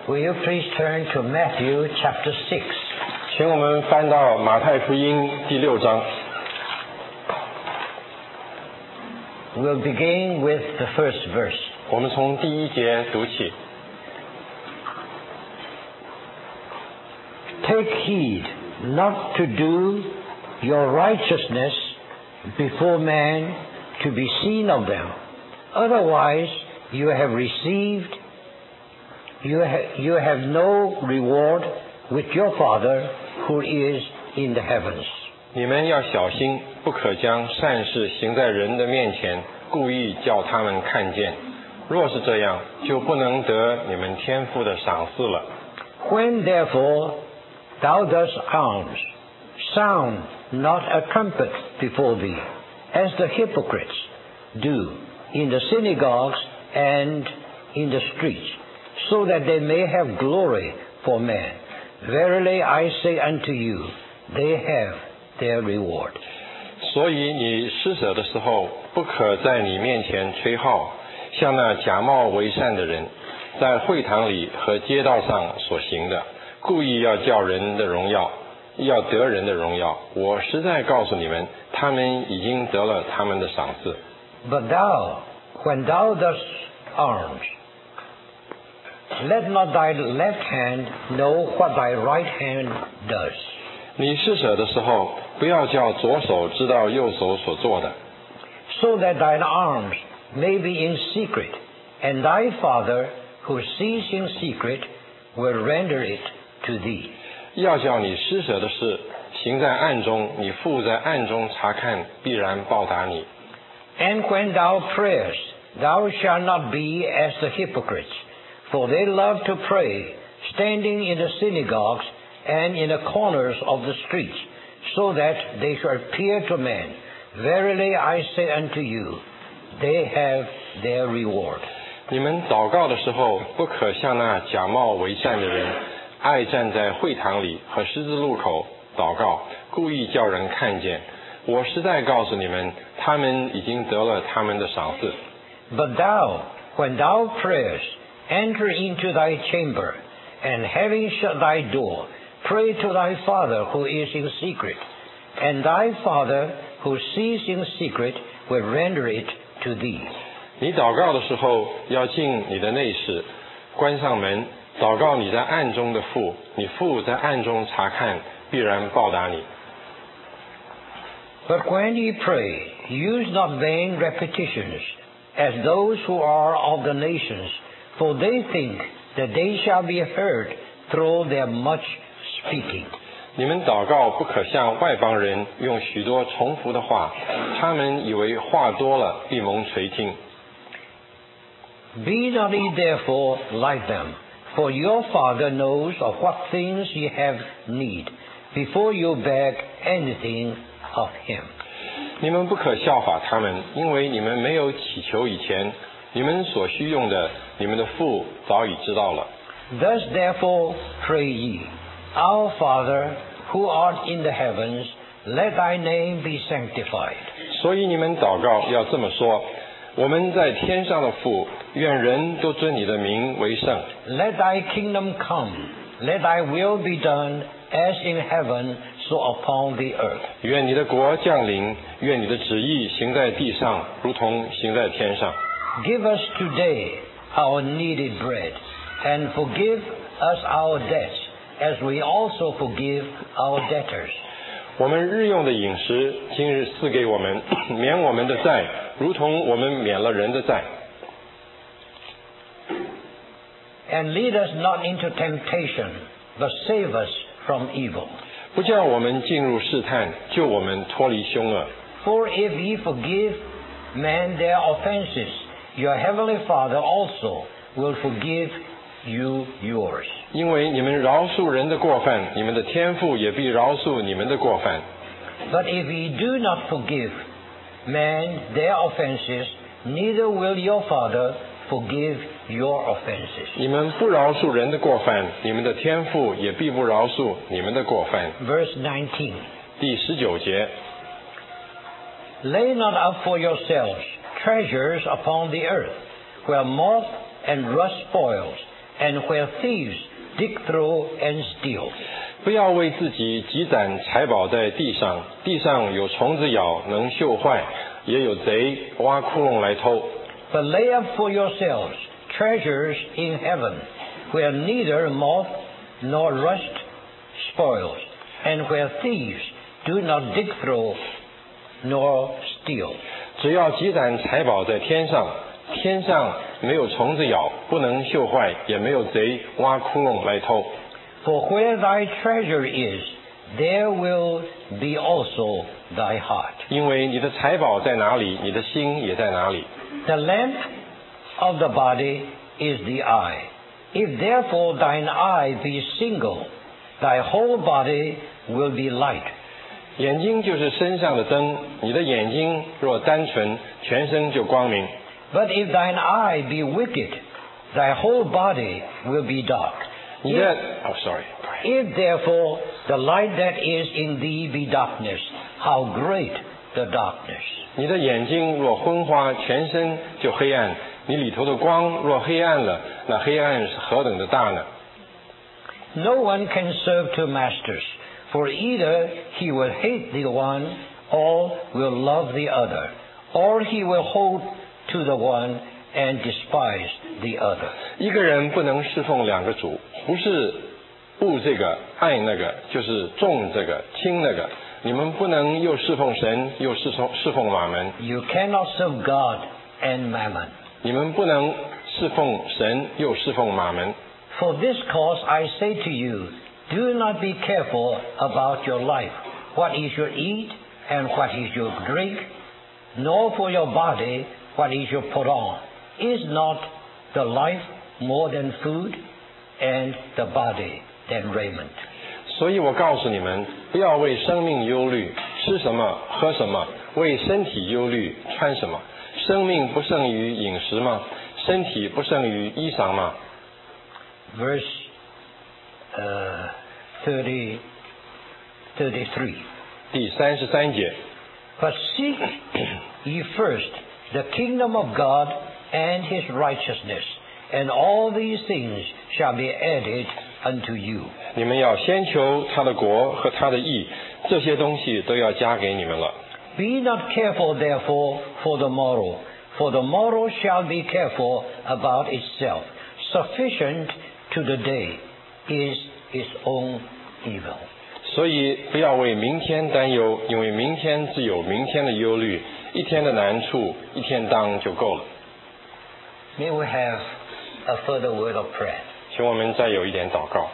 Will you please turn to Matthew chapter 6? 请我们翻到马太福音第6章。 We'll begin with the first verse. 我们从第1节读起。 Take heed not to do your righteousness before men to be seen of them. Otherwise, you have no reward with your Father who is in the heavens. 你们要小心，不可将善事行在人的面前，故意叫他们看见。若是这样，就不能得你们天父的赏赐了。 When therefore thou dost alms, sound not a trumpet before thee, as the hypocrites do in the synagogues and in the streets, so that they may have glory for men. Verily I say unto you, they have their reward. 所以你施舍的时候，不可在你面前吹号，像那假冒为善的人，在会堂里和街道上所行的，故意要叫人的荣耀，要得人的荣耀。我实在告诉你们，他们已经得了他们的赏赐。 But thou, when thou dost alms, let not thy left hand know what thy right hand does. 你施舍的时候，不要叫左手知道右手所做的， so that thine alms may be in secret, and thy Father who sees in secret will render it to thee. 要叫你施舍的事行在暗中，你父在暗中查看，必然报答你。 And when thou prayest, thou shalt not be as the hypocrites, for they love to pray, standing in the synagogues and in the corners of the streets, so that they shall appear to men. Verily I say unto you, they have their reward. 你们祷告的时候，不可像那假冒为善的人，爱站在会堂里和十字路口祷告，故意叫人看见。我实在告诉你们，他们已经得了他们的赏赐。 But thou, when thou prayest, enter into thy chamber, and having shut thy door, pray to thy Father who is in secret, and thy Father who sees in secret will render it to thee. 你祷告的时候，要进你的内室，关上门，祷告你在暗中的父，你父在暗中查看，必然报答你。 But when ye pray, use not vain repetitions, as those who are of the nations, for they think that they shall be heard through their much speaking. 你们祷告不可像外邦人用许多重复的话，他们以为话多了必蒙垂听。 Be not ye therefore like them, for your Father knows of what things ye have need, before you beg anything of him. 你们不可效法他们，因为你们没有祈求以前，你们所需用的，你们的父早已知道了。 Thus therefore pray ye, Our Father, who art in the heavens, let thy name be sanctified. 所以你们祷告要这么说：我们在天上的父，愿人都尊你的名为圣。 Let thy kingdom come, let thy will be done, as in heaven, so upon the earth. 愿你的国降临，愿你的旨意行在地上，如同行在天上。 Give us today our needed bread, and forgive us our debts, as we also forgive our debtors. 我们日用的饮食，今日赐给我们，免我们的债，如同我们免了人的债。 And lead us not into temptation, but save us from evil. 不叫我们进入试探，救我们脱离凶恶。 For if ye forgive men their offenses, your heavenly Father also will forgive you yours. 因为你们饶恕人的过犯，你们的天父也必饶恕你们的过犯。 But if ye do not forgive men their offenses, neither will your Father forgive your offenses. 你们不饶恕人的过犯，你们的天父也必不饶恕你们的过犯。 Verse 19. 第19节， Lay not up for yourselves treasures upon the earth, where moth and rust spoils, and where thieves dig through and steal. 不要为自己积攒财宝在地上，地上有虫子咬，能锈坏，也有贼挖窟窿来偷。 But lay up for yourselves treasures in heaven, where neither moth nor rust spoils, and where thieves do not dig through nor steal. 只要积攒财宝在天上，天上没有虫子咬，不能锈坏，也没有贼挖窟窿来偷。 For where thy treasure is, there will be also thy heart. 因为你的财宝在哪里，你的心也在哪里。 The lamp of the body is the eye. If therefore thine eye be single, thy whole body will be light. 眼睛就是身上的灯，你的眼睛若单纯，全身就光明。 But if thine eye be wicked, thy whole body will be dark. If therefore the light that is in thee be darkness, how great the darkness. 你的眼睛若昏花，全身就黑暗。你里头的光若黑暗了，那黑暗是何等的大呢？ No one can serve two masters, for either he will hate the one or will love the other, or he will hold to the one and despise the other. 一个人不能侍奉两个主，不是恶这个爱那个，就是重这个轻那个。你们不能又侍奉神，又侍奉马门。 You cannot serve God and mammon. 你们不能侍奉神，又侍奉马门。 For this cause I say to you, do not be careful about your life, what is your eat and what is your drink, nor for your body what is your put on. Is not the life more than food, and the body than raiment? 所以我告诉你们，不要为生命忧虑，吃什么喝什么；为身体忧虑，穿什么。生命不胜于饮食吗？身体不胜于衣裳吗？ Verse 33. 第33节。 But seek ye first the kingdom of God and his righteousness, and all these things shall be added unto you. 你们要先求他的国和他的义，这些东西都要加给你们了。 Be not careful therefore for the morrow shall be careful about itself. Sufficient to the day is its own evil. 所以不要为明天担忧，因为明天自有明天的忧虑，一天的难处，一天当就够了。 May we have a further word of prayer. 请我们再有一点祷告。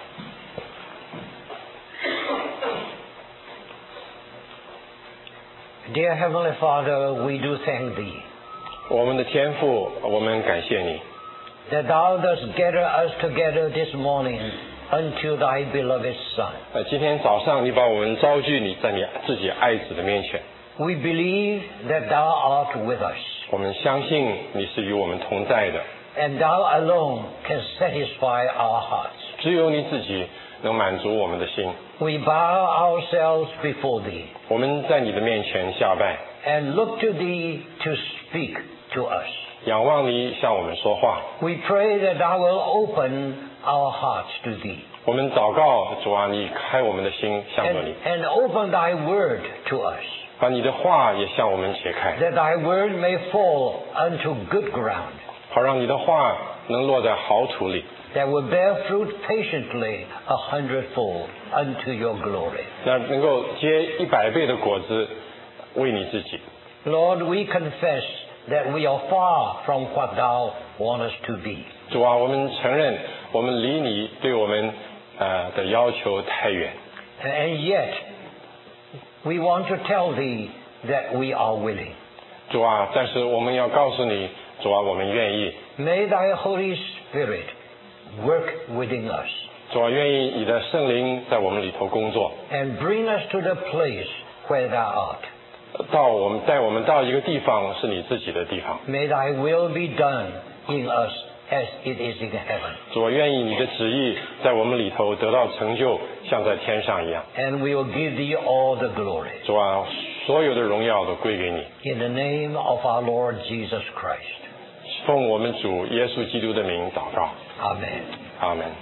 Dear Heavenly Father, we do thank Thee 我们的天父，我们感谢你， that Thou dost gather us together this morning unto Thy beloved Son. 今天早上你把我们招聚你在你自己爱子的面前， We believe that Thou art with us, 我们相信你是与我们同在的， and Thou alone can satisfy our hearts. 只有你自己能满足我们的心。 We bow ourselves before Thee 我们在你的面前下拜， and look to Thee to speak to us. 仰望你向我们说话。 We pray that Thou will open our hearts to Thee 我们祷告，主啊，你开我们的心向着你， and open Thy word to us, 把你的话也向我们解开， that Thy word may fall unto good ground, 好让你的话能落在好土里， that will bear fruit patiently 100-fold unto your glory. 那能够结100倍的果子，为你自己。 Lord, we confess that we are far from what Thou want us to be. 主啊，我们承认我们离你对我们的要求太远， And yet, we want to tell Thee that we are willing. 主啊，但是我们要告诉你，主啊，我们愿意， May Thy Holy Spirit work within us 主啊，愿意你的圣灵在我们里头工作， and bring us to the place where Thou art. 带我们到一个地方是你自己的地方。 May Thy will be done in us as it is in heaven. 主啊，愿意你的旨意在我们里头得到成就，像在天上一样。 And we will give Thee all the glory. 主啊，所有的荣耀都归给你。 In the name of our Lord Jesus Christ. 奉我们主耶稣基督的名祷告。 Amen. 阿门。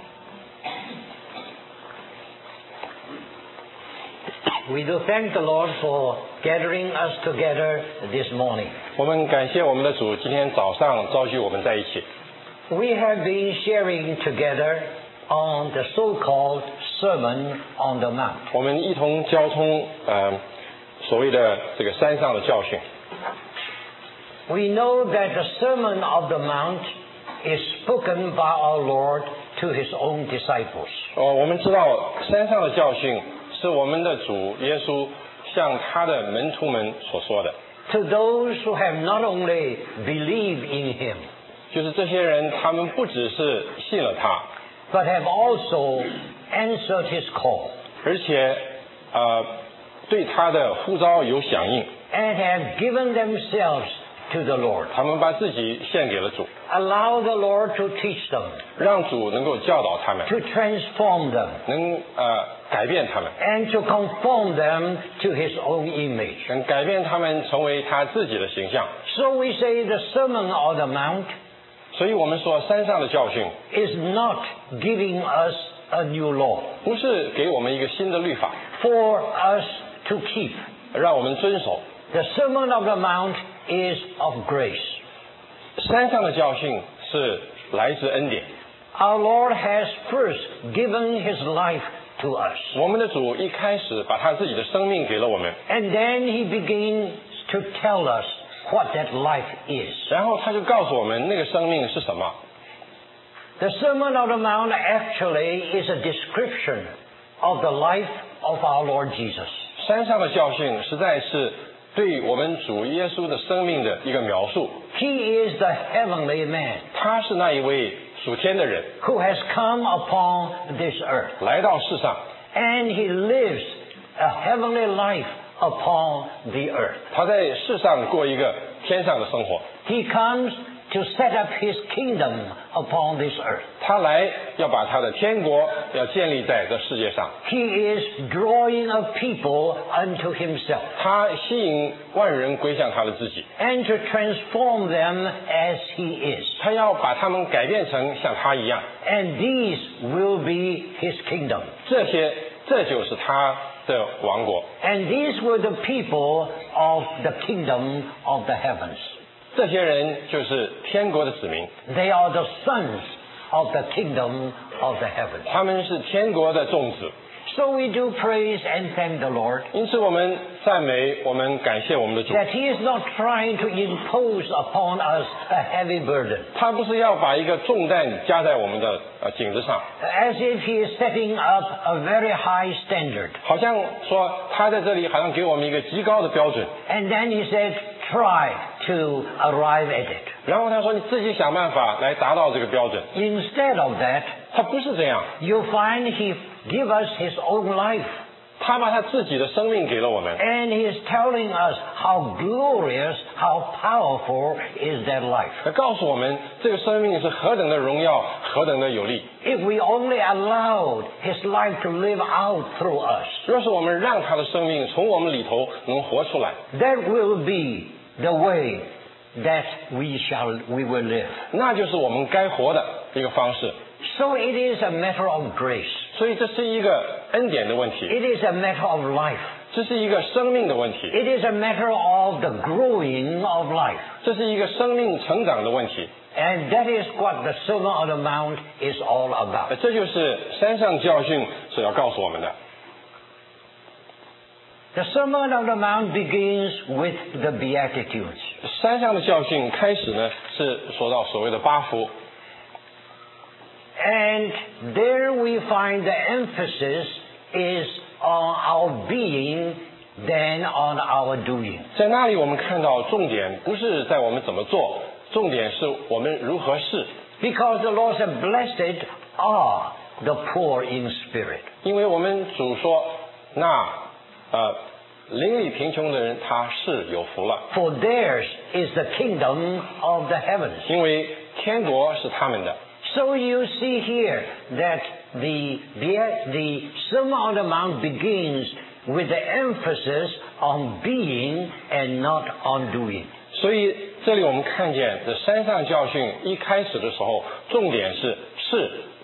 We do thank the Lord for gathering us together this morning. 我们感谢我们的主，今天早上召集我们在一起。 We have been sharing together on the so-called Sermon on the Mount. 我们一同交通所谓的这个山上的教训。 We know that the Sermon of the Mount is spoken by our Lord to His own disciples. 我们知道山上的教训是我们的主耶稣向他的门徒们所说的。 To those who have not only believed in Him, 就是这些人，他们不只是信了他， but have also answered His call, 而且对他的呼召有响应， and have given themselves to the Lord. 他们把自己献给了主， Allow the Lord to teach them, 让主能够教导他们， to transform them, 能改变他们， and to conform them to His own image. 能改变他们成为他自己的形象。 So we say the Sermon on the Mount 所以我们说山上的教训 is not giving us a new law 不是给我们一个新的律法 for us to keep. 让我们遵守， The Sermon of the Mount is of grace. 山上的教训是来自恩典。 Our Lord has first given His life to us, 我们的主一开始把他自己的生命给了我们， and then He begins to tell us what that life is. 然后他就告诉我们那个生命是什么。 The Sermon on the Mount actually is a description of the life of our Lord Jesus. 山上的教训实在是对我们主耶稣的生命的一个描述。 He is the heavenly man 他是那一位属天的人， who has come upon this earth, 来到世上， and He lives a heavenly life upon the earth. 他在世上过一个天上的生活。 He comes to set up His kingdom upon this earth. 他来要把他的天国要建立在这世界上， He is drawing a people unto Himself, 他吸引万人归向他的自己， and to transform them as He is. 他要把他们改变成像他一样。 And these will be His kingdom. 这就是他的王国， And these were the people of the kingdom of the heavens. 这些人就是天国的子民， They are the sons of the kingdom of the heavens. 他们是天国的种子。 So we do praise and thank the Lord 因此，我们赞美，我们感谢我们的主。 that He is not trying to impose upon us a heavy burden, 他不是要把一个重担加在我们的颈子上， as if He is setting up a very high standard. 好像说他在这里好像给我们一个极高的标准， And then He said, try to arrive at it. 然后他说你自己想办法来达到这个标准。 Instead of that, 他不是这样， you find He give us His own life. 他把他自己的生命给了我们， And He is telling us how glorious, how powerful is that life. 他告诉我们这个生命是何等的荣耀，何等的有力。 If we only allowed His life to live out through us, 若是我们让他的生命从我们里头能活出来， that will be the way that we will live. 那就是我们该活的一个方式。 So it is a matter of grace. 所以这是一个恩典的问题， It is a matter of life. 这是一个生命的问题， It is a matter of the growing of life. 这是一个生命成长的问题。 And that is what the Sermon on the Mount is all about. 这就是山上教训所要告诉我们的。 The Sermon on the Mount begins with the Beatitudes. 山上的教训开始呢，是说到所谓的八福， And there we find the emphasis is on our being than on our doing. 在那里我们看到重点不是在我们怎么做，重点是我们如何是。 Because the Lord said, blessed are the poor in spirit. 因为我们主说，那邻里贫穷的人他是有福了， For theirs is the kingdom of the heavens. 因为天国是他们的。 So you see here that the Sermon on the Mount begins with the emphasis on being and not on doing. 所以这里我们看见这山上教训一开始的时候，重点是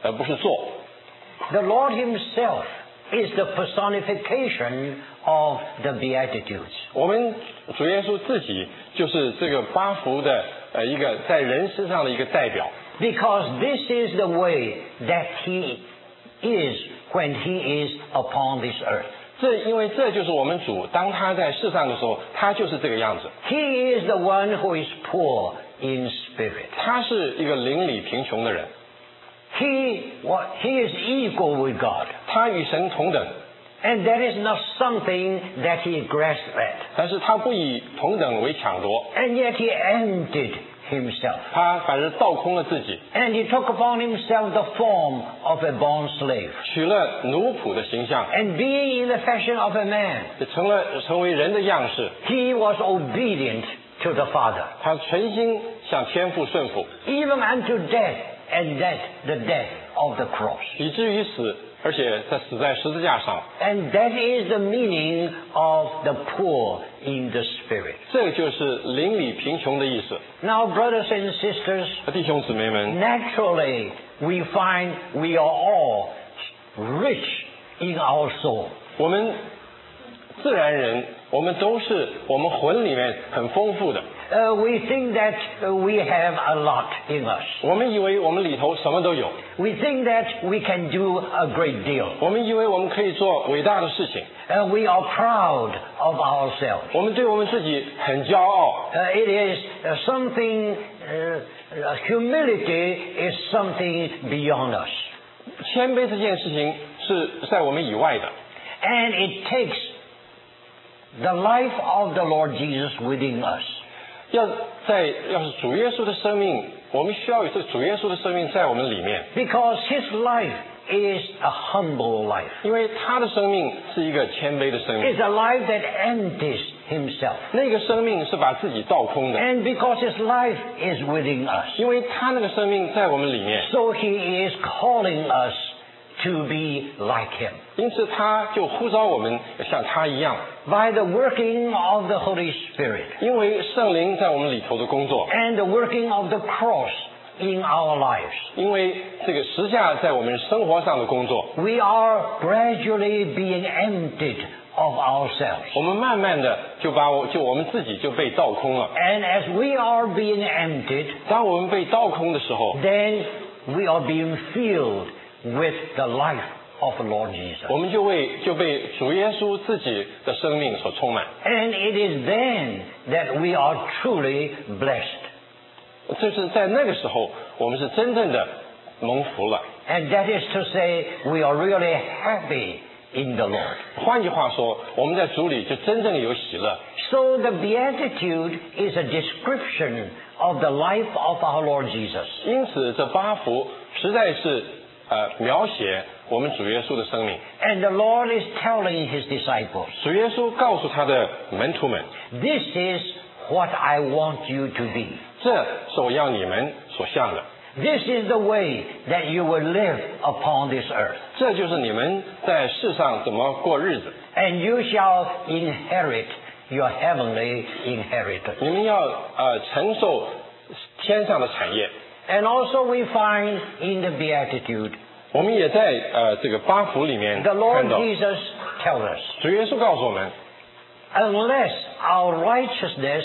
而不是做。 The Lord himself is the personification of the Beatitudes. 我们主耶稣自己就是这个八福的一个在人身上的一个代表。 Because this is the way that he is when he is upon this earth. 因为这就是我们主，当他在世上的时候，他就是这个样子。 He is the one who is poor in spirit. 他是一个邻里贫穷的人， He is equal with God. 他与神同等， And that is not something that he grasped at. 但是他不以同等为抢夺， And yet he emptied himself. 他反而倒空了自己， And he took upon himself the form of a bond slave. 取了奴仆的形象， And being in the fashion of a man, 成为人的样式。 he was obedient to the Father, 他存心向天父顺服， even unto death, and that the death of the cross. 以至于死，而且死在十字架上。 And that is the meaning of the poor in the spirit. 这就是邻里贫穷的意思。 Now, brothers and sisters, 弟兄姊妹们， naturally we find we are all rich in our soul. 我们自然人，我们都是我们魂里面很丰富的。 We think that we have a lot in us. 我们以为我们里头什么都有， We think that we can do a great deal. 我们以为我们可以做伟大的事情， We are proud of ourselves. 我们对我们自己很骄傲。 It is something, humility is something beyond us. 谦卑这件事情是在我们以外的， And it takes the life of the Lord Jesus within us. 要是主耶稣的生命，我们需要有这主耶稣的生命在我们里面， Because his life is a humble life. 因为他的生命是一个谦卑的生命， It's a life that empties himself. 那个生命是把自己倒空的， And because his life is within us, 因为他那个生命在我们里面， so he is calling us to be like him. 因此他就呼召我们像他一样， By the working of the Holy Spirit 因为圣灵在我们里头的工作， and the working of the cross in our lives, 因为这个十架在我们生活上的工作， we are gradually being emptied of ourselves. 我们慢慢的我们自己就被倒空了。 And as we are being emptied, 当我们被倒空的时候， then we are being filled with the life of the Lord Jesus. 我们就被主耶稣自己的生命所充满。 And it is then that we are truly blessed. 就是在那个时候，我们是真正的蒙福了。 And that is to say, we are really happy in the Lord. 换句话说，我们在主里就真正有喜乐。 So the Beatitude is a description of the life of our Lord Jesus. 因此，这八福实在是描写我们主耶稣的生命。 And the Lord is telling his disciples, 主耶稣告诉他的门徒们， this is what I want you to be. 这是我要你们所向的， This is the way that you will live upon this earth. 这就是你们在世上怎么过日子。 And you shall inherit your heavenly inheritance. 你们要承受天上的产业。 And also we find in the Beatitude, 我们也在这个八福里面 the Lord 看到， Jesus tells us, 主耶稣告诉我们， unless our righteousness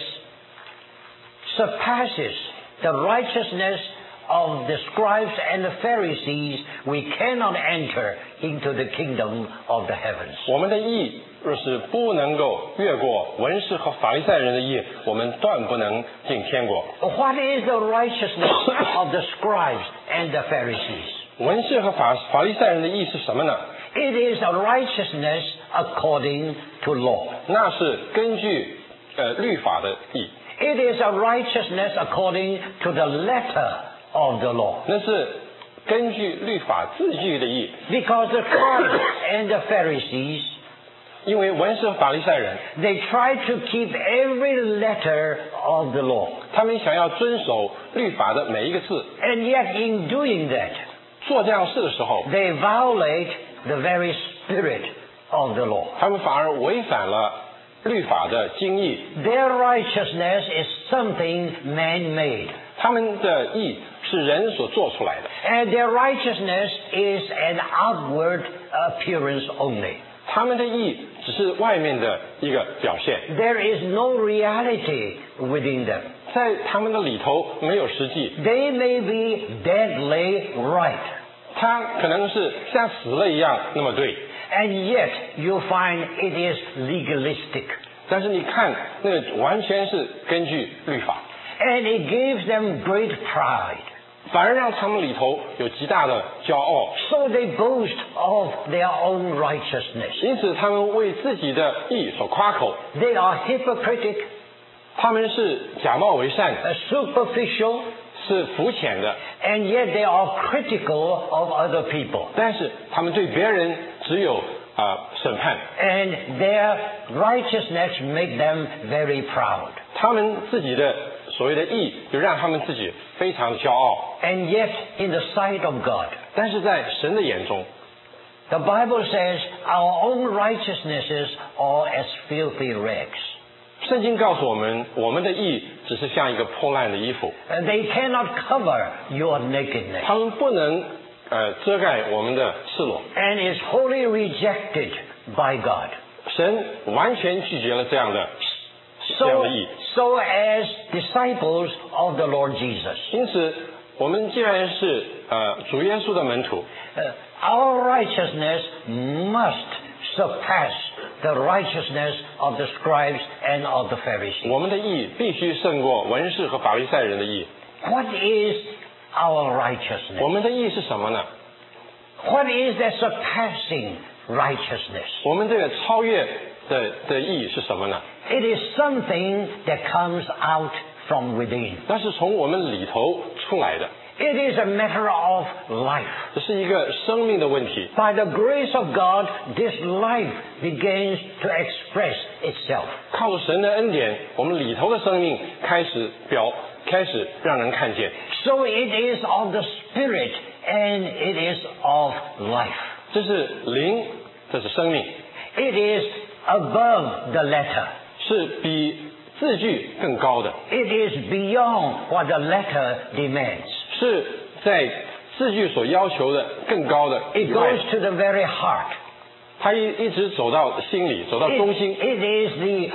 surpasses the righteousness of the scribes and the Pharisees, we cannot enter into the kingdom of the heavens. 我们的义若是不能够越过文士和法利赛人的义，我们断不能进天国。 What is the righteousness of the scribes and the Pharisees? 文士和法利赛人的义是什么呢？ It is a righteousness according to law. 那是根据律法的义， It is a righteousness according to the letter of the law. 那是根据律法字句的义。 Because the scribes and the Pharisees, 因为文士和法利赛人， they try to keep every letter of the law. 他们想要遵守律法的每一个字， And yet in doing that, 做这样事的时候， they violate the very spirit of the law. 他们反而违反了律法的精义。 Their righteousness is something man-made. 他们的义是人所做出来的， And their righteousness is an outward appearance only. 他们的义只是外面的一个表现， There is no reality within them. 在他们的里头没有实际， They may be deadly right. 他可能是像死了一样那么对， And yet you find it is legalistic. 但是你看那个完全是根据律法， And it gives them great pride. 反而让他们里头有极大的骄傲， So they boast of their own righteousness. 因此他们为自己的义所夸口， They are hypocritic, 他们是假冒为善， superficial, 是肤浅的， and yet they are critical of other people. 但是他们对别人只有审判， And their righteousness make them very proud. 他们自己的所谓的义就让他们自己非常骄傲， And yet in the sight of God, 但是在神的眼中， the Bible says our own righteousnesses are as filthy rags. 圣经告诉我们，我们的义只是像一个破烂的衣服， They cannot cover your nakedness. 他们不能遮盖我们的赤裸， And is wholly rejected by God. 神完全拒绝了这样的义。 So as disciples of the Lord Jesus, 因此，我们既然是主耶稣的门徒， our righteousness must surpass the righteousness of the scribes and of the Pharisees. 我们的义必须胜过文士和法利赛人的义。 What is our righteousness? 我们的义是什么呢？ What is the surpassing righteousness? 我们这个超越的义是什么呢？ It is something that comes out from within. 那是从我们里头出来的， It is a matter of life. 这是一个生命的问题。 By the grace of God, this life begins to express itself. 靠着神的恩典，我们里头的生命开始让人看见。 So it is of the Spirit and it is of life. 这是灵，这是生命， It is above the letter. 是比字句更高的， It is beyond what the letter demands. 是在字句所要求的更高的 It 以外 goes to the very heart. 它一直走到心里，走到中心， It is the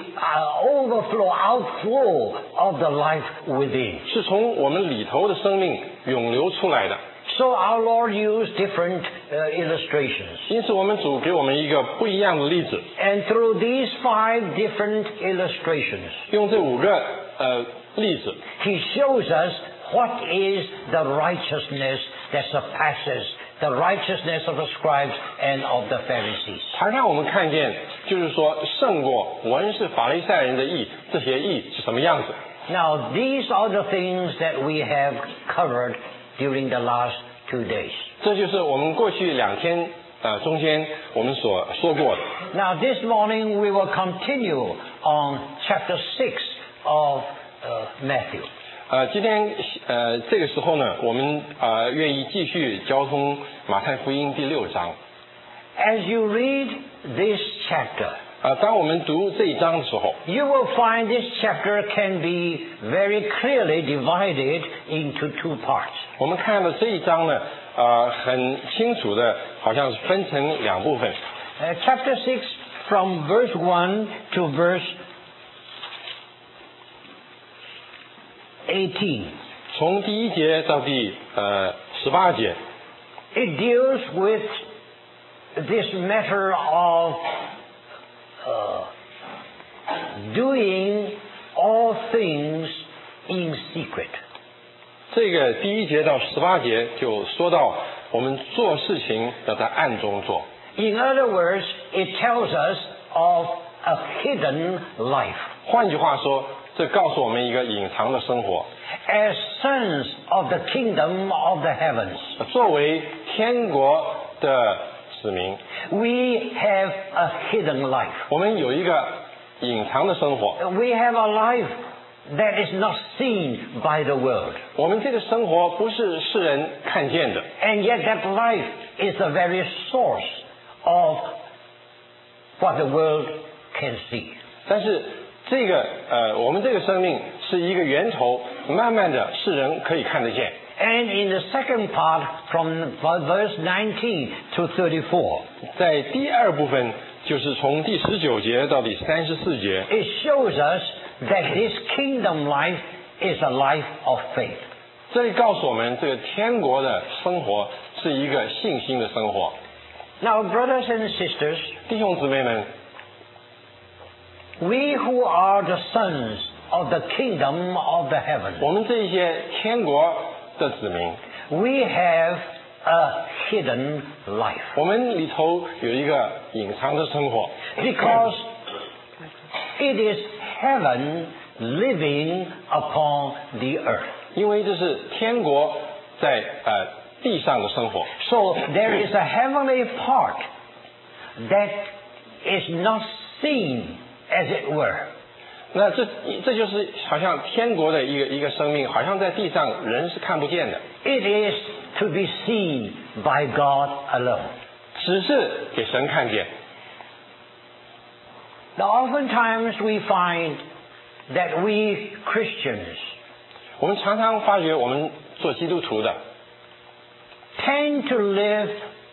outflow of the life within. 是从我们里头的生命涌流出来的。 So our Lord used different illustrations. 因此，我们主给我们一个不一样的例子， And through these 5 different illustrations, 用这5个例子， He shows us what is the righteousness that surpasses the righteousness of the scribes and of the Pharisees. 他让我们看见，就是说胜过文士法利赛人的义，这些义是什么样子。 Now, these are the things that we have covered during the last 2 days. 这就是我们过去2天中间我们所说过的。 Now, this morning we will continue on chapter 6 of Matthew. 今天这个时候呢，我们愿意继续交通马太福音第6章。 As you read this chapter, 当我们读这一章的时候， you will find this chapter can be very clearly divided into 2 parts. 我们看到这一章呢，很清楚的，好像是分成2部分。 Chapter 6 from verse 1 to verse 18. 从第1节到第18节， It deals with this matter of doing all things in secret. 这个第1节到18节就说到我们做事情要在暗中做。 In other words, it tells us of a hidden life. 换句话说，这告诉我们一个隐藏的生活。 As sons of the kingdom of the heavens, 作为天国的子民， we have a hidden life. 我们有一个隐藏的生活。 We have a life that is not seen by the world. 我们这个生活不是世人看见的， And yet that life is the very source of what the world can see. 但是这个我们这个生命是一个源头， 慢慢的世人可以看得见。 And in the second part, from verse 19 to 34, 在第二部分，就是从第19节到第34节， it shows us that this kingdom life is a life of faith. 这里告诉我们，这个天国的生活是一个信心的生活。 Now, brothers and sisters, 弟兄姊妹们， we who are the sons of the kingdom of the heaven, 我们这些天国的子民， we have a hidden life. 我们里头有一个隐藏的生活， Because it is heaven living upon the earth. 因为这是天国在地上的生活。 So there is a heavenly part that is not seen, as it were. 那这就是好像天国的一个生命，好像在地上人是看不见的， It is to be seen by God alone. 只是给神看见。 Now, oftentimes we find that we Christians 我们常常发觉，我们做基督徒的 tend to live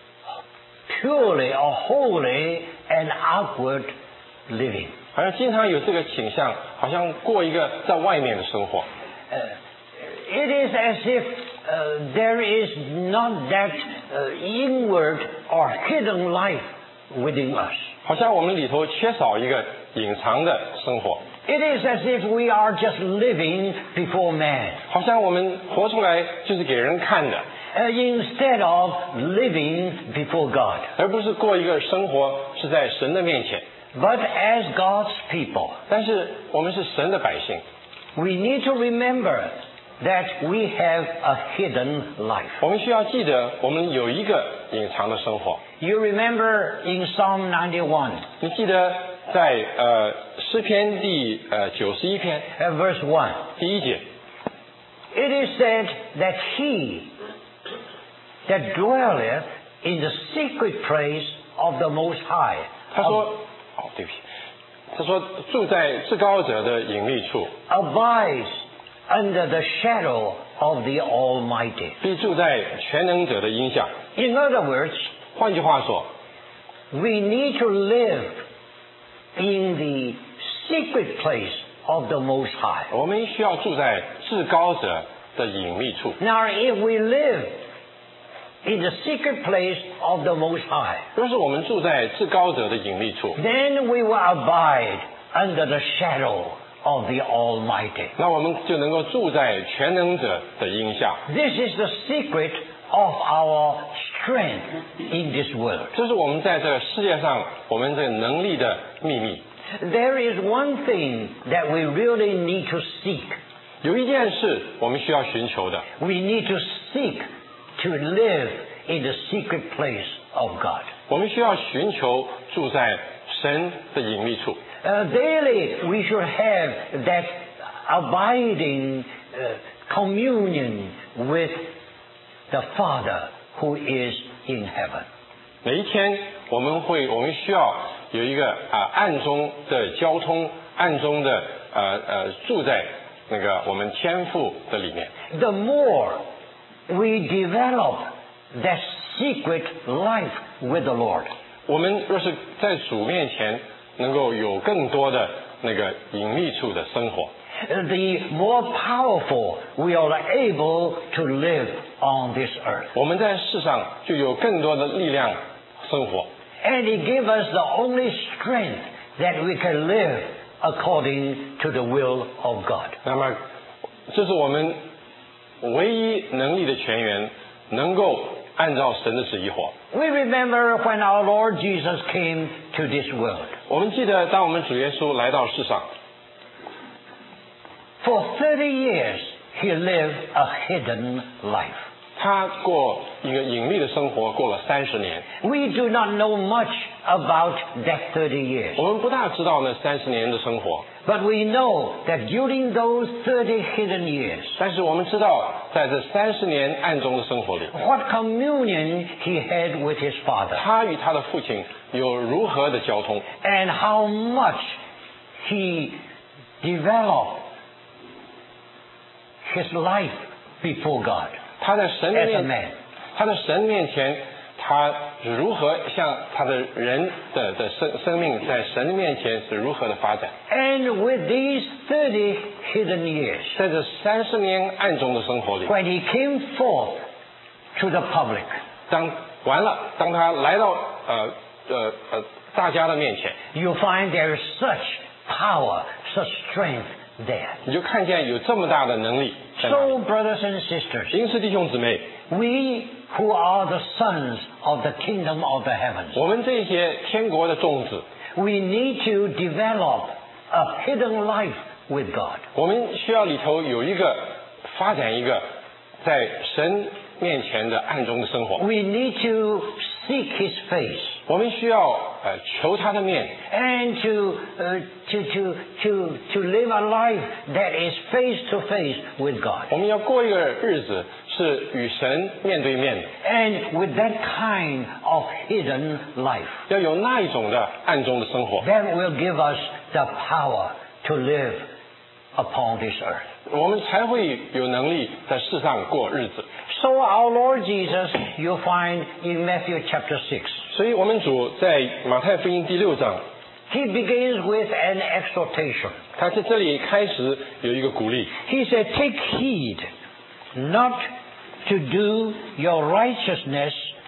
purely or wholly an outward living. 好像经常有这个倾向，好像过一个在外面的生活。 It is as if there is not that inward or hidden life within us. 好像我们里头缺少一个隐藏的生活， It is as if we are just living before man, 好像我们活出来就是给人看的， instead of living before God. 而不是过一个生活是在神的面前。 But as God's people, 但是我们是神的百姓， we need to remember that we have a hidden life. 我们需要记得，我们有一个隐藏的生活。 You remember in Psalm 91, 你记得在诗篇第91篇 verse 1, 第1节， it is said that he that dwelleth in the secret place of the Most High 他说，对不起，他说住在至高者的隐秘处， abides under the shadow of the Almighty. 必住在全能者的荫下。 In other words, 换句话说， we need to live in the secret place of the Most High. 我们需要住在至高者的隐秘处。 Now, if we live in the secret place of the Most High, 若是我们住在至高者的隐秘处， then we will abide under the shadow of the Almighty. 那我们就能够住在全能者的荫下。 This is the secret of our strength in this world. 这是我们在这个世界上我们这个能力的秘密。 There is one thing that we really need to seek. 有一件事我们需要寻求的， We need to seek to live in the secret place of God. 我们需要寻求住在神的隐秘处。 Daily, we should have that abiding communion with the Father who is in heaven. 每一天我们需要有一个暗中的交通，暗中的住在那个我们天父的里面。 The more we develop that secret life with the Lord, 我们若是在主面前能够有更多的那个隐秘处的生活， the more powerful we are able to live on this earth. 我们在世上就有更多的力量生活。 And it gives us the only strength that we can live according to the will of God. 那么，这是我们唯一能力的泉源，能够按照神的旨意活。 We remember when our Lord Jesus came to this world. 我们记得，当我们主耶稣来到世上， For 30 years, he lived a hidden life. 他过一个隐秘的生活，过了30年。 We do not know much about that 30 years. 我们不大知道那30年的生活， But we know that during those 30 hidden years, 但是我们知道，在这30年暗中的生活里， what communion he had with his Father, 他与他的父亲有如何的交通， and how much he developed his life before God 他在神 as a 面 man. 他的神面前，他如何像他的人的生命在神面前是如何的发展？ And with these 30 hidden years, 在这30年暗中的生活里， when he came forth to the public, 当他来到大家的面前， you find there is such power, such strength there. 你就看见有这么大的能力在那里。 So, brothers and sisters, 因此，弟兄姊妹， we who are the sons of the kingdom of the heavens, 我们这些天国的种子， we need to develop a hidden life with God. 我们需要里头有发展一个在神面前的暗中的生活。 We need to seek his face 我们需要求他的面， and to live a life that is face to face with God. 我们要过一个日子是与神面对面的， And with that kind of hidden life, 要有那一种的暗中的生活， that will give us the power to live upon this earth. 我们才会有能力在世上过日子。 So our Lord Jesus, you find in Matthew chapter 6, 所以我们主在马太福音第6章， he begins with an exhortation. 他在这里开始有一个鼓励， He said, take heed not to do your righteousness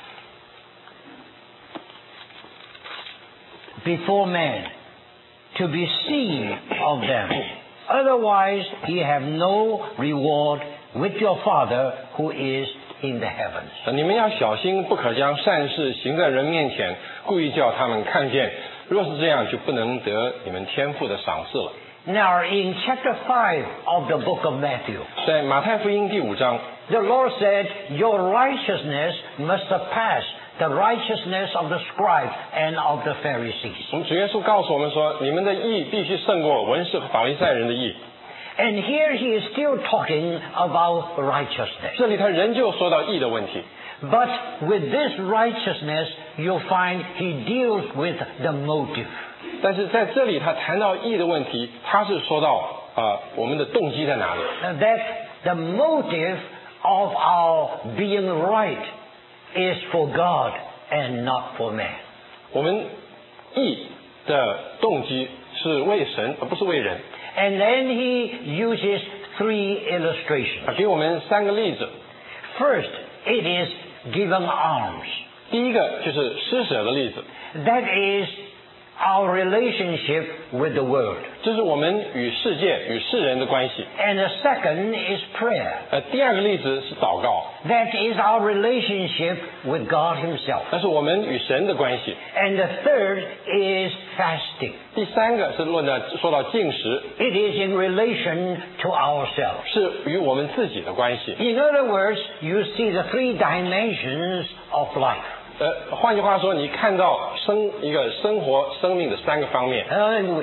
before men, to be seen of them. Otherwise, ye have no reward with your Father who is in the heavens. 你们要小心，不可将善事行在人面前，故意叫他们看见。若是这样，就不能得你们天父的赏赐了。 Now, in chapter 5 of the book of Matthew, 在马太福音第5章， the Lord said, your righteousness must surpass the righteousness of the scribes and of the Pharisees. 我们主耶稣告诉我们说，你们的义必须胜过文士和法利赛人的义。 And here he is still talking about righteousness. 这里他仍旧说到义的问题， But with this righteousness, you'll find he deals with the motive. 但是在这里他谈到义的问题，他是说到我们的动机在哪里？ That the motive of our being right is for God and not for man. 我们义的动机是为神，而不是为人。 And then he uses 3 illustrations. 给我们3个例子。 First, it is giving alms. 第一个就是施舍的例子， That is our relationship with the world. 这是我们与世界、与世人的关系。 And the second is prayer. 第二个例子是祷告， That is our relationship with God himself. 那是我们与神的关系。 And the third is fasting. 第三个是说到禁食， It is in relation to ourselves. 是与我们自己的关系。 In other words, you see the 3 dimensions of life. 换句话说，你看到一个生活生命的3个方面。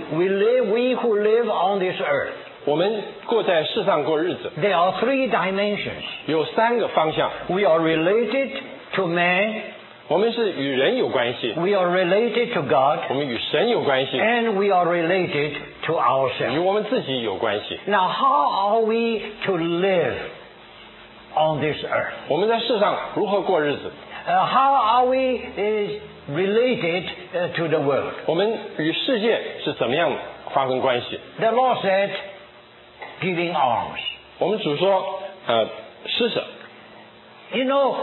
We who live on this earth, 我们在世上过日子， there are 3 dimensions. 有3个方向。 We are related to man, 我们是与人有关系， we are related to God, 我们与神有关系， and we are related to 与 ourselves. 我们自己有关系。 Now, how are we to live on this earth? 我们在世上如何过日子？ How are we related to the world? 我们与世界是怎么样发生关系？ The Lord said, giving alms. 我们主说，施舍。 You know,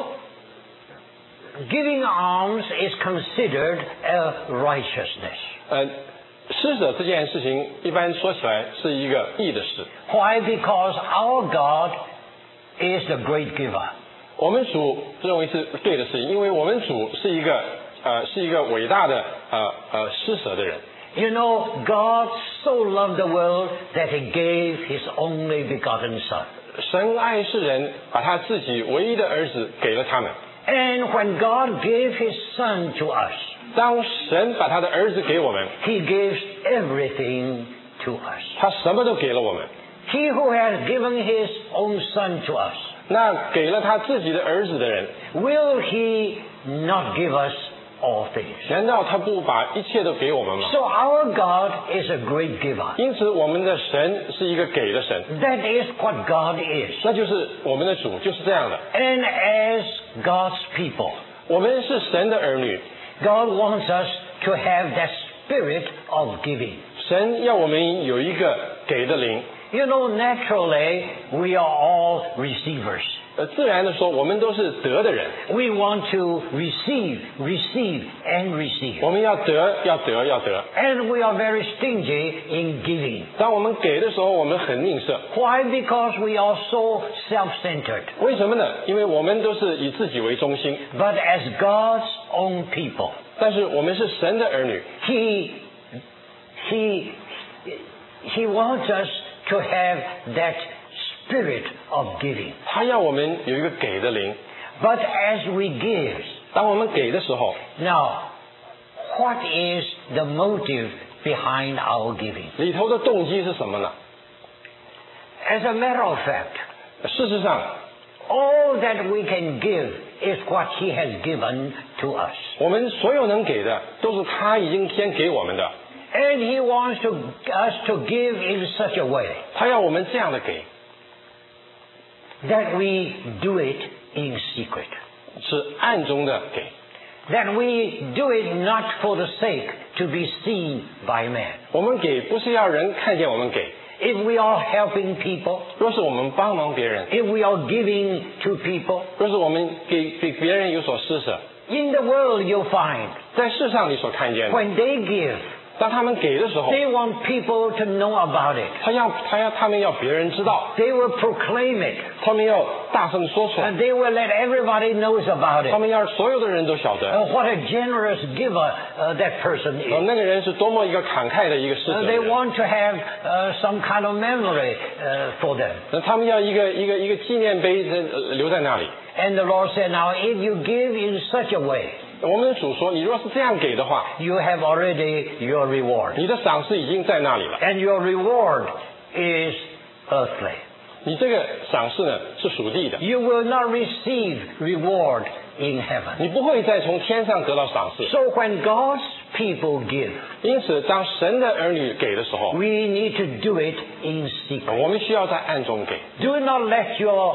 giving alms is considered a righteousness. 施舍这件事情，一般说起来是一个义的事。 Why? Because our God is the great giver. 我们主认为是对的事情，因为我们主是一个伟大的施舍的人。 You know, God so loved the world that he gave his only begotten Son. 神爱世人，把他自己唯一的儿子给了他们。 And when God gave his Son to us, 当神把他的儿子给我们， he gives everything to us. 他什么都给了我们。 He who has given his own Son to us, 那给了他自己的儿子的人， will he not give us all things. 难道他不把一切都给我们吗？ So our God is a great giver. 因此我们的神是一个给的神， That is what God is. 那就是我们的主就是这样的。 And as God's people, 我们是神的儿女， God wants us to have that spirit of giving. 神要我们有一个给的灵。 You know, naturally, we are all receivers. 自然的说，我们都是得的人， We want to receive, and receive. 我们要得，要得，要得。 And we are very stingy in giving. 当我们给的时候，我们很吝啬。 Why? Because we are so self-centered. 为什么呢？因为我们都是以自己为中心。 But as God's own people, 但是我们是神的儿女， He wants us to have that spirit of giving. 他要我们有一个给的灵。 But as we give, 当我们给的时候， now, what is the motive behind our giving? 里头的动机是什么呢？ As a matter of fact, 事实上， all that we can give is what He has given to us. 我们所有能给的，都是他已经先给我们的。 And He wants us to give in such a way 他要我们这样的给， that we do it in secret. 是暗中的给， That we do it not for the sake to be seen by man. 我们给不是要人看见我们给。 If we are helping people, 若是我们帮忙别人， if we are giving to people, 若是我们给别人有所施舍， in the world you'll find 在世上你所看见的， when they give, 当他们给的时候， they want people to know about it. 他们要别人知道， They will proclaim it. 他们要大声说出来， And they will let everybody knows about 他 it. 们要所有的人都晓得， What a generous giver that person is. 那个人是多么一个慷慨的一个施舍的 They 人。 want to have some kind of memory for them. 那他们要一个纪念碑留在那里。 And the Lord said, now if you give in such a way, 我们的主说，你若是这样给的话， you have already your reward. 你的赏赐已经在那里了。 And your reward is earthly. 你这个赏赐呢是属地的， You will not receive reward in heaven. 你不会再从天上得到赏赐。 So when God's people give, 因此，当神的儿女给的时候， we need to do it in secret. 我们需要在暗中给。 Do not let your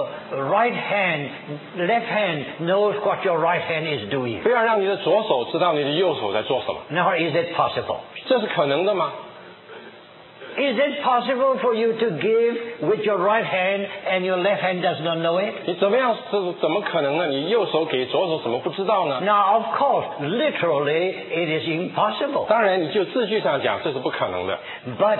left hand knows what your right hand is doing. 不要让你的左手知道你的右手在做什么， Now, is it possible? 这是可能的吗？ Is it possible for you to give with your right hand and your left hand does not know it? 你怎么可能呢？你右手给左手怎么不知道呢？ Now, of course, literally, it is impossible. 当然，你就字句上讲这是不可能的， But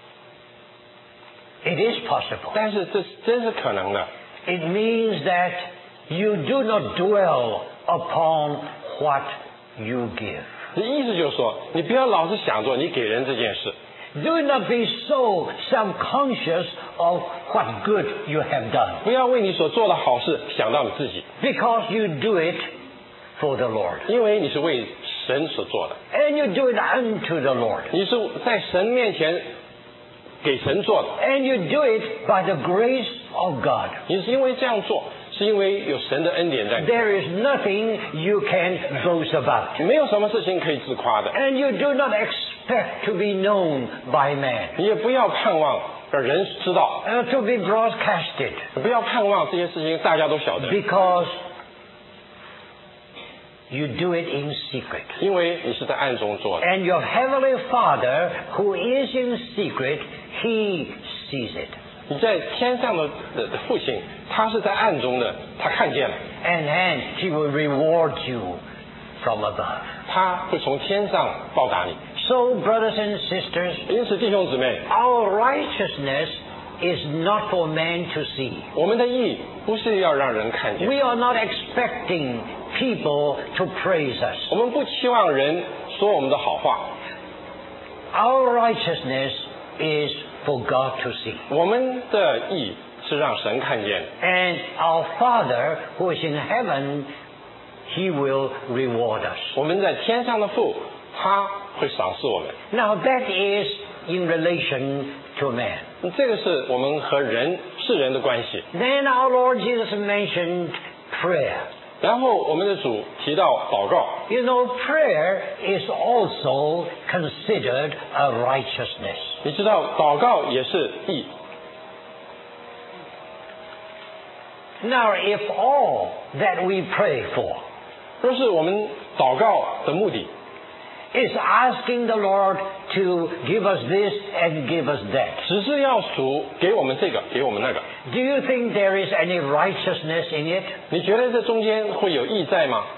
it is possible. 但是这真是可能的。 It means that you do not dwell upon what you give. 你意思就是说，你不要老是想着你给人这件事， Do not be so self-conscious of what good you have done, 不要为你所做的好事想到你自己， because you do it for the Lord. 因为你是为神所做的， And you do it unto the Lord. 你是在神面前给神做的， And you do it by the grace of God. 你是因为这样做，是因为有神的恩典在， There is nothing you can boast about. 没有什么事情可以自夸的， And you do not expect to be known by man, 你也不要盼望让人知道， to be broadcasted, 不要盼望这些事情大家都晓得， because you do it in secret. 因为你是在暗中做的， And your heavenly Father, who is in secret, He sees it. 你在天上的父亲，他是在暗中的，他看见了， And then He will reward you from above. 他会从天上报答你。 So, brothers and sisters, 因此，弟兄姊妹， our righteousness is not for man to see. 我们的义不是要让人看见， We are not expecting people to praise us. 我们不期望人说我们的好话， Our righteousness is for God to see. 我们的义是让神看见的。 And our Father who is in heaven, He will reward us. 我们在天上的父，他会赏赐我们。 Now that is in relation to man. 这个是我们和世人的关系。 Then our Lord Jesus mentioned prayer. 然后我们的主提到祷告， You know, prayer is also considered a righteousness. 你知道祷告也是义。 Now, if all that we pray for 若是我们祷告的目的 is asking the Lord to give us this and give us that, 只是要主给我们这个给我们那个， do you think there is any righteousness in it? 你觉得这中间会有义在吗？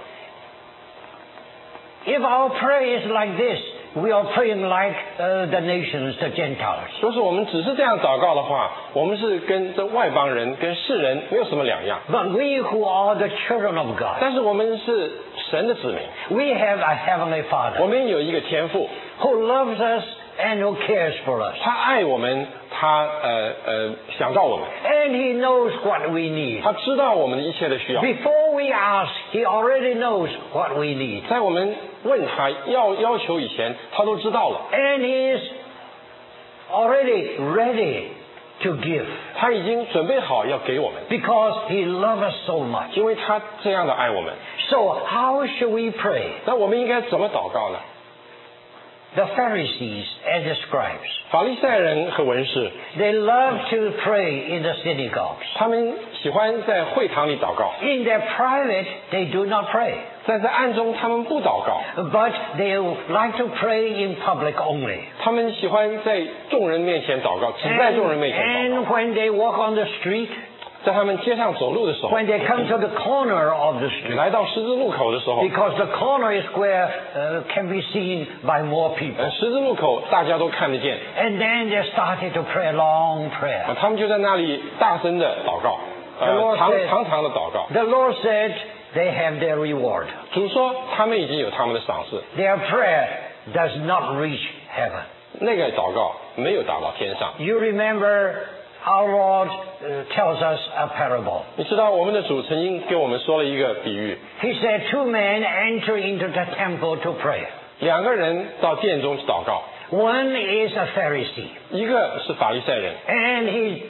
If our prayer is like this, we are praying like the nations, the Gentiles. 若是我们只是这样祷告的话，我们是跟这外邦人跟世人没有什么两样。 But we who are the children of God, 但是我们是神的子民， we have a heavenly 我 Father 们有一个天父， who loves us and who cares for us. 他爱我们，他想到我们， And He knows what we need. 他知道我们的一切的需要。 Before we ask, He already knows what we need. 在我们问他要求以前，他都知道了， And He is already ready to give 他已经准备好要给我们， because He loves us so much. 因为他这样的爱我们。 So how should we pray? 那我们应该怎么祷告呢？ The Pharisees and the scribes, 法利赛人和文士， they love to pray in the synagogues. 他们喜欢在会堂里祷告， In their private, they do not pray. 但在暗中他们不祷告， But they like to pray in public only. 他们喜欢在众人面前祷告，只在众人面前祷 And 告。 when they walk on the street, 在他们街上走路的时候， when they come to the corner of the street, 来到十字路口的时候， because the corner is where can be seen by more people. 十字路口大家都看得见， And then they started to pray a long prayer. 他们就在那里大声的祷告， The Lord 长 said- 长的祷告。 The Lord said they have their reward. 主说他们已经有他们的赏赐， Their prayer does not reach heaven. 那个祷告没有达到天上。 You remember our Lord tells us a parable. 你知道我们的主曾经给我们说了一个比喻， He said 2 men enter into the temple to pray. 两个人到殿中去祷告， One is a Pharisee, 一个是法利赛人， and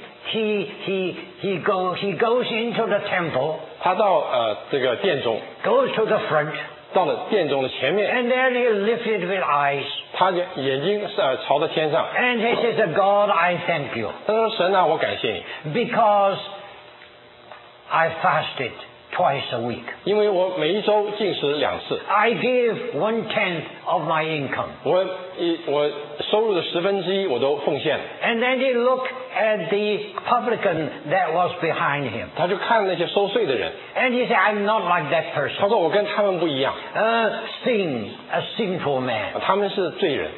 he goes into the temple, 他到这个殿中， goes to the front, 到了殿中的前面， and then he lifted with eyes, 他的眼睛是朝着天上， and he says, God, I thank you, 他说神啊，我感谢你， because I fasted twice a week. 因为我每一周进食2次， I give 1/10 of my income. 我收入的1/10我都奉献了。 And then he looked at the publican that was behind him. 他就看那些收税的人， And he said, I'm not like that 他 person. 说我跟他们不一样， A sinful man. 他们是罪人。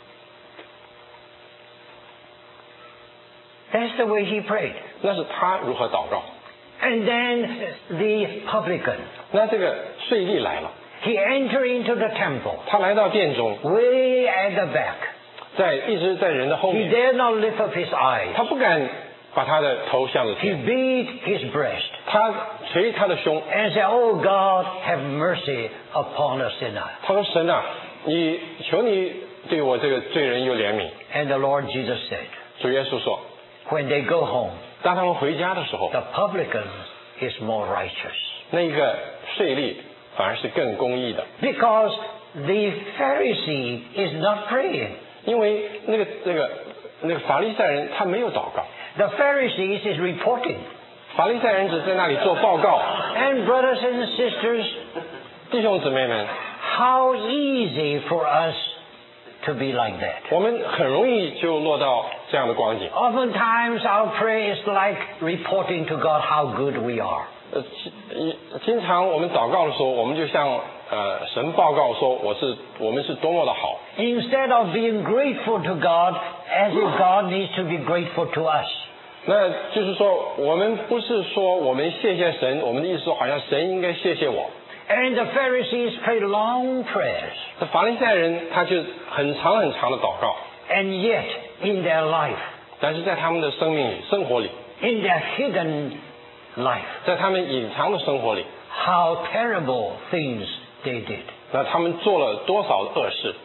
That's the way he prayed. 那是他如何祷告。 And then the publican, 那这个税吏来了， he entered into the temple, 他来到殿中， way at the back. 一直在人的后 He 面， dared not lift up his eyes. 他不敢把他的头向着 He 天， beat his breast 他捶他的胸， and said, Oh God, have mercy upon a sinner. 他说神啊，求你对我这个罪人有怜悯。 And the Lord Jesus said, 主耶稣说， when they go home, 当他们回家的时候， the publican is more righteous. 那个税吏反而是更公义的， Because the Pharisee is not praying. 因为那个法利赛人他没有祷告， The Pharisee is reporting. 法利赛人只在那里做报告。 And brothers and sisters, 弟兄姊妹们， how easy for us to be like that. 我们很容易就落到这样的光景。 Oftentimes our prayer is like reporting to God how good we are. 经常我们祷告的时候，我们就向神报告说我们是多么的好。 Instead of being grateful to God as if God needs to be grateful to us. 那就是说，我们不是说我们谢谢神，我们的意思说好像神应该谢谢我。 And the Pharisees prayed long prayers. 这法利赛人他就很长很长的祷告， And yet, in their life, 但是在他们的生命里、生活里， in their hidden life, 在他们隐藏的生活里， how terrible things they did. 那他们做了多少的恶事？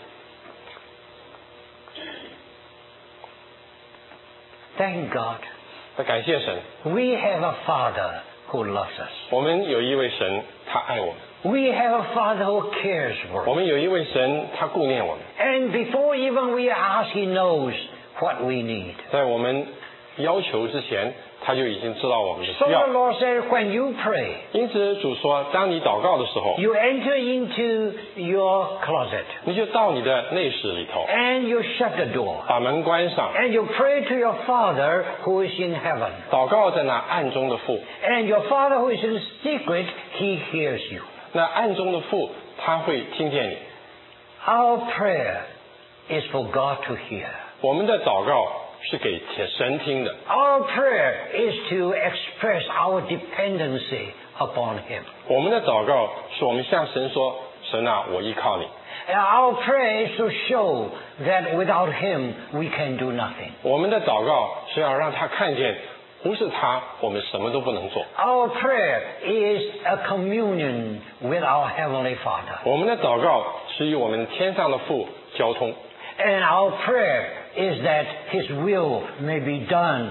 Thank God, 那感谢神， we have a Father who loves us. 我们有一位神，他爱我们。 We have a Father who cares for 我 us. 们有一位神，他顾念我们。 And before even we ask, He knows what we need. 在我们要求之前，他就已经知道我们的 So 需 the 要。 Lord said, when you pray, 因此主说，当你祷告的时候， you enter into your closet 你就到你的内室里头， and you shut the door 把门关上， and you pray to your Father who is in heaven. 祷告在那暗中的父。 And your Father who is in secret, He hears you. 那暗中的父，他会听见你。 Our prayer is for God to hear. 我们的祷告是给神听的。 Our prayer is to express our dependency upon Him. 我们的祷告是我们向神说：“神啊，我依靠你。” And our prayer is to show that without Him we can do nothing. 我们的祷告是要让他看见，不是他，我们什么都不能做。 Our prayer is a communion with our Heavenly Father. 我们的祷告是与我们天上的父交通。 And our prayer is that His will may be done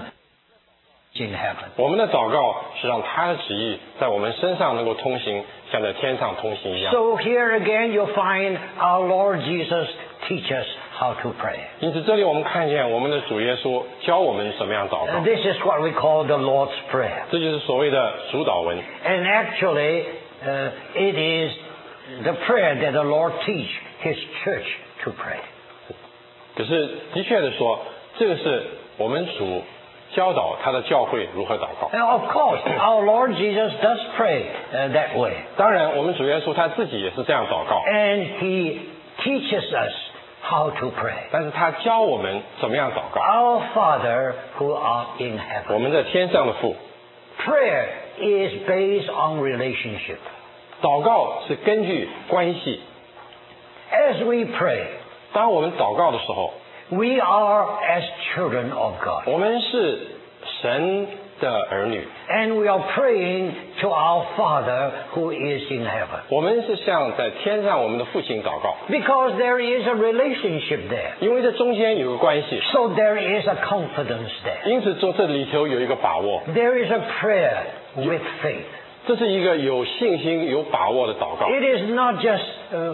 in heaven. 我们的祷告是让他的旨意在我们身上能够通行，像在天上通行一样。 So here again you'll find our Lord Jesus teach us how to pray. 因此，这里我们看见我们的主耶稣教我们怎么样祷告， This is what we call the Lord's Prayer. 这就是所谓的主祷文。 And actually, it is the prayer that the Lord teach His church to pray. 可是，的确的说，这个是我们主教导他的教会如何祷告。 Now, of course, our Lord Jesus does pray that way. 当然，我们主耶稣他自己也是这样祷告， And He teaches us how to pray. 但是他教我们怎么样祷告。 Our Father who art in heaven. 我们在天上的父， Prayer is based on relationship. 祷告是根据关系。 As we pray, 当我们祷告的时候， we are as children of God. 我们是神的儿女， And we are praying to our Father who is in heaven. 我们是向在天上我们的父亲祷告， Because there is a relationship there. 因为这中间有个关系， So there is a confidence there. 因此这里头有一个把握， There is a prayer with faith. 这是一个有信心、有把握的祷告， It is not just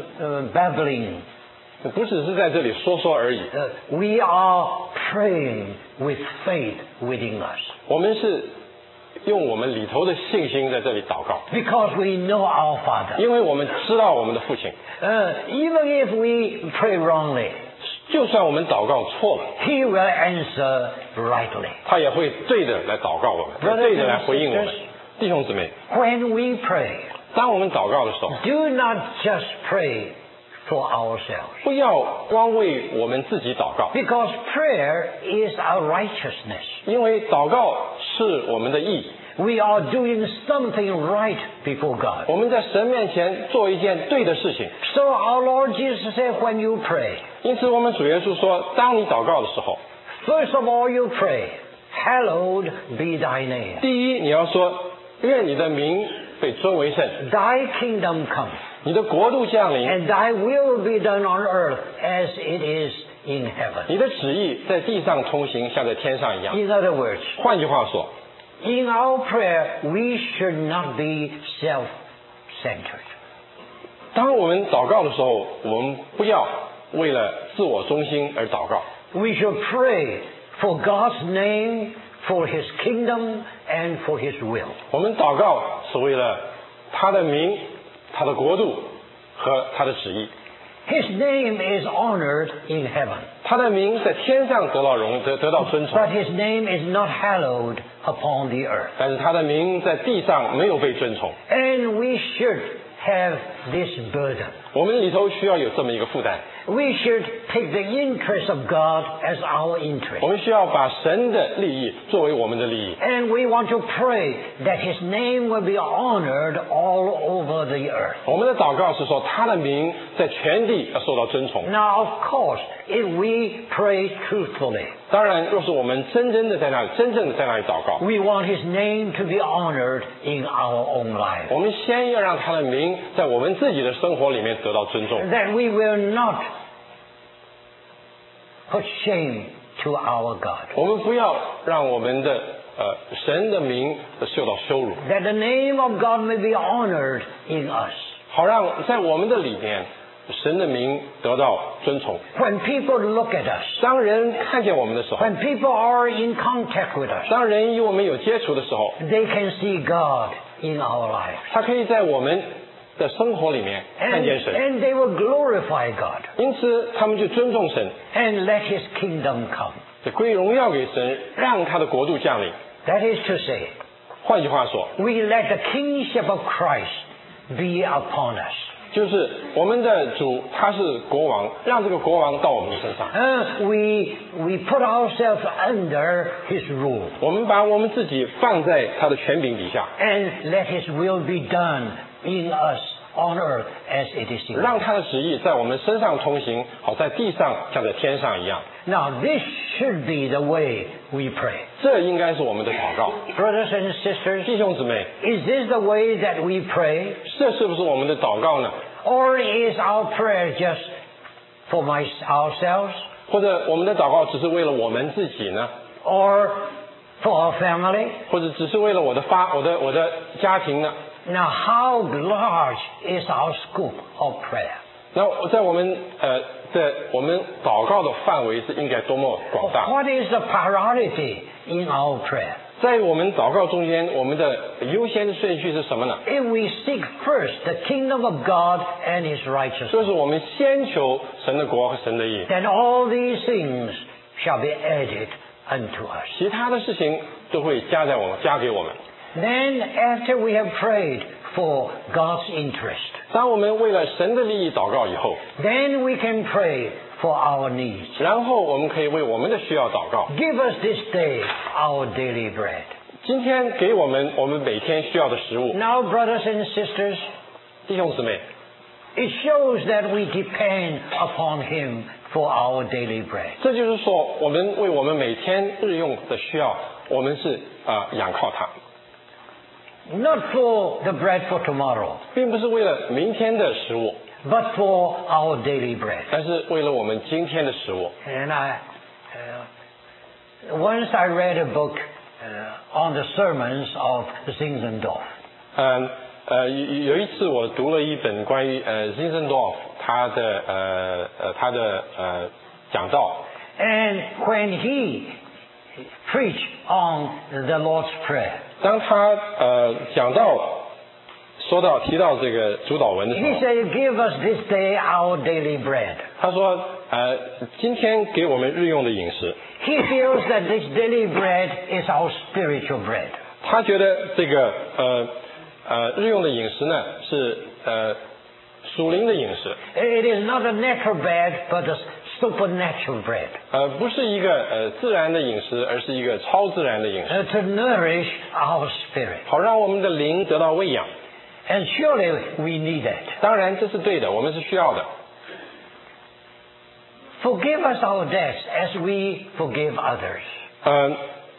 babbling. 不只是在这里说说而已。 We are praying with faith within us. 我们是用我们里头的信心在这里祷告， Because we know our Father. 因为我们知道我们的父亲， Even if we pray wrongly, 就算我们祷告错了， He will answer rightly. 他也会对的来祷告我们，对的来回应我们。弟兄姊妹， When we pray, 当我们祷告的时候， do not just pray for ourselves. 不要光为我们自己祷告， Because prayer is our righteousness. 因为祷告是我们的义。 We are doing something right before God. 我们在神面前做一件对的事情， So our Lord Jesus said, when you pray, 因此我们主耶稣说，当你祷告的时候， first of all you pray, hallowed be thy name. 第一你要说，愿你的名被尊为圣， Thy kingdom come, 你的国度降临， and thy will be done on earth as it is in heaven. 你的旨意在地上通行，像在天上一样。 In other words, 换句话说， in our prayer, we should not be self-centered. 当我们祷告的时候，我们不要为了自我中心而祷告， We should pray for God's name, for His kingdom, and for His will. 我们祷告是为了他的名、他的国度和他的旨意。 His name is honored in heaven, 他的名在天上得到尊崇， but His name is not hallowed upon the earth. 但是他的名在地上没有被尊崇。 And we should have this burden. 我们里头需要有这么一个负担， We should take the interest of God as our interest. 我们需要把神的利益作为我们的利益。 And we want to pray that His name will be honored all over the earth. 我们的祷告是说，他的名在全地要受到尊崇。 Now, of course, if we pray truthfully, 当然，若是我们真正的在那里祷告， we want His name to be honored in our own lives. 我们先要让他的名在我们自己的生活里面得到尊重， That we will not put shame to our God. 我们不要让我们的神的名受到羞辱， that the name of God may be honored in us. 好让在我们的里面神的名得到尊崇。 When people look at us, 当人看见我们的时候， when people are in contact with us, 当人与我们有接触的时候， they can see God in our lives. 他可以在我们的生活里面看见神， And they will glorify God 因此他们就尊重神， and let His kingdom come. 就归荣耀给神，让他的国度降临。 That is to say, 换句话说， we let the kingship of Christ be upon us. 就是我们的主他是国王，让这个国王到我们的身上。 We put ourselves under His rule 我们把我们自己放在他的权柄底下， and let His will be done in us on earth as it is in heaven. 让他的旨意在我们身上通行，好在地上像在天上一样。 Now this should be the way we pray. 这应该是我们的祷告。 Brothers and sisters, 弟兄姊妹， is this the way that we pray? 这是不是我们的祷告呢？ Or is our prayer just for ourselves? 或者我们的祷告只是为了我们自己呢？ Or for our family? 或者只是为了我的家庭呢？ Now how large is our scope of prayer? 那在我们祷告的范围是应该多么广大？ What is the priority in our prayer? 在我们祷告中间，我们的优先的顺序是什么呢？ If we seek first the kingdom of God and His righteousness, 就是我们先求神的国和神的义， then all these things shall be added unto us. 其他的事情都会加给我们。 Then after we have prayed for God's interest, 当我们为了神的利益祷告以后， then we can pray for our needs. 然后我们可以为我们的需要祷告。 Give us this day our daily bread. 今天给我们每天需要的食物。 Now, brothers and sisters, 弟兄姊妹， it shows that we depend upon Him for our daily bread. 这就是说，我们为我们每天日用的需要，我们是仰靠他， Not for the bread for tomorrow, 并不是为了明天的食物， but for our daily bread. 但是为了我们今天的食物。 And once I read a book on the sermons of Zinzendorf. 有一次我读了一本关于Zinzendorf 他的讲道， And when he preached on the Lord's Prayer, 当他讲到提到这个主祷文的时 he 候， said, "Give us this day our daily bread." 他说今天给我们日用的饮食。 He feels that this daily bread is our spiritual bread. 他觉得这个日用的饮食呢是属灵的饮食， It is not a natural bread, but a supernatural bread 不是一个自然的饮食，而是一个超自然的饮食， to nourish our spirit. 好让我们的灵得到喂养。 And surely we need it. 当然这是对的，我们是需要的。 Forgive us our debts as we forgive others.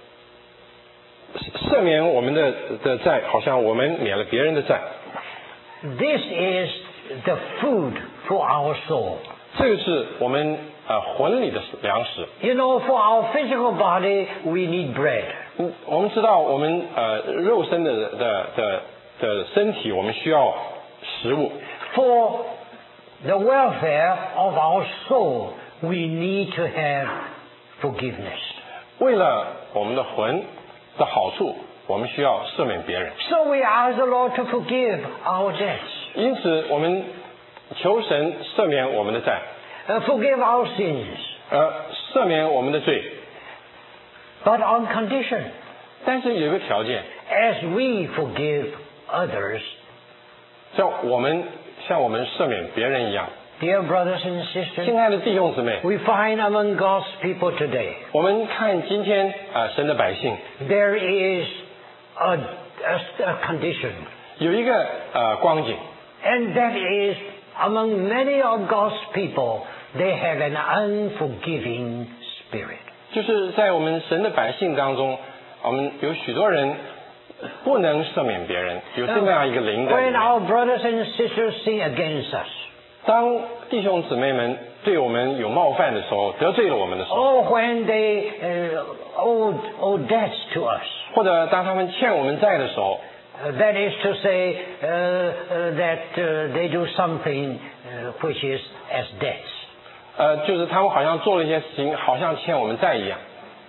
赦免我们的债，好像我们免了别人的债。 This is the food for our soul. 这个是我们魂里的粮食。 You know, for our physical body, we need bread. 我们知道，我们肉身的身体，我们需要食物。 For the welfare of our soul, we need to have forgiveness. 为了我们的魂的好处，我们需要赦免别人。 So we ask the Lord to forgive our debts, 因此，我们求神赦免我们的债， forgive our sins, 赦免我们的罪。 but on condition, 但是有一个条件， as we forgive others. 像我们赦免别人一样。 Dear brothers and sisters, 亲爱的弟兄姊妹， we find among God's people today, 我们看今天神的百姓 there is a condition, 有一个光景， and that is among many of God's people, they have an unforgiving spirit. 就是在我们神的百姓当中，我们有许多人不能赦免别人，有这么样一个灵在里 When 面。 our brothers and sisters sin against us, 当弟兄姊妹们对我们有冒犯的时候，得罪了我们的时候， or when they owe debts to us, 或者当他们欠我们债的时候， That is to say that they do something which is as debts. 就是他们好像做了一些事情，好像欠我们债一样，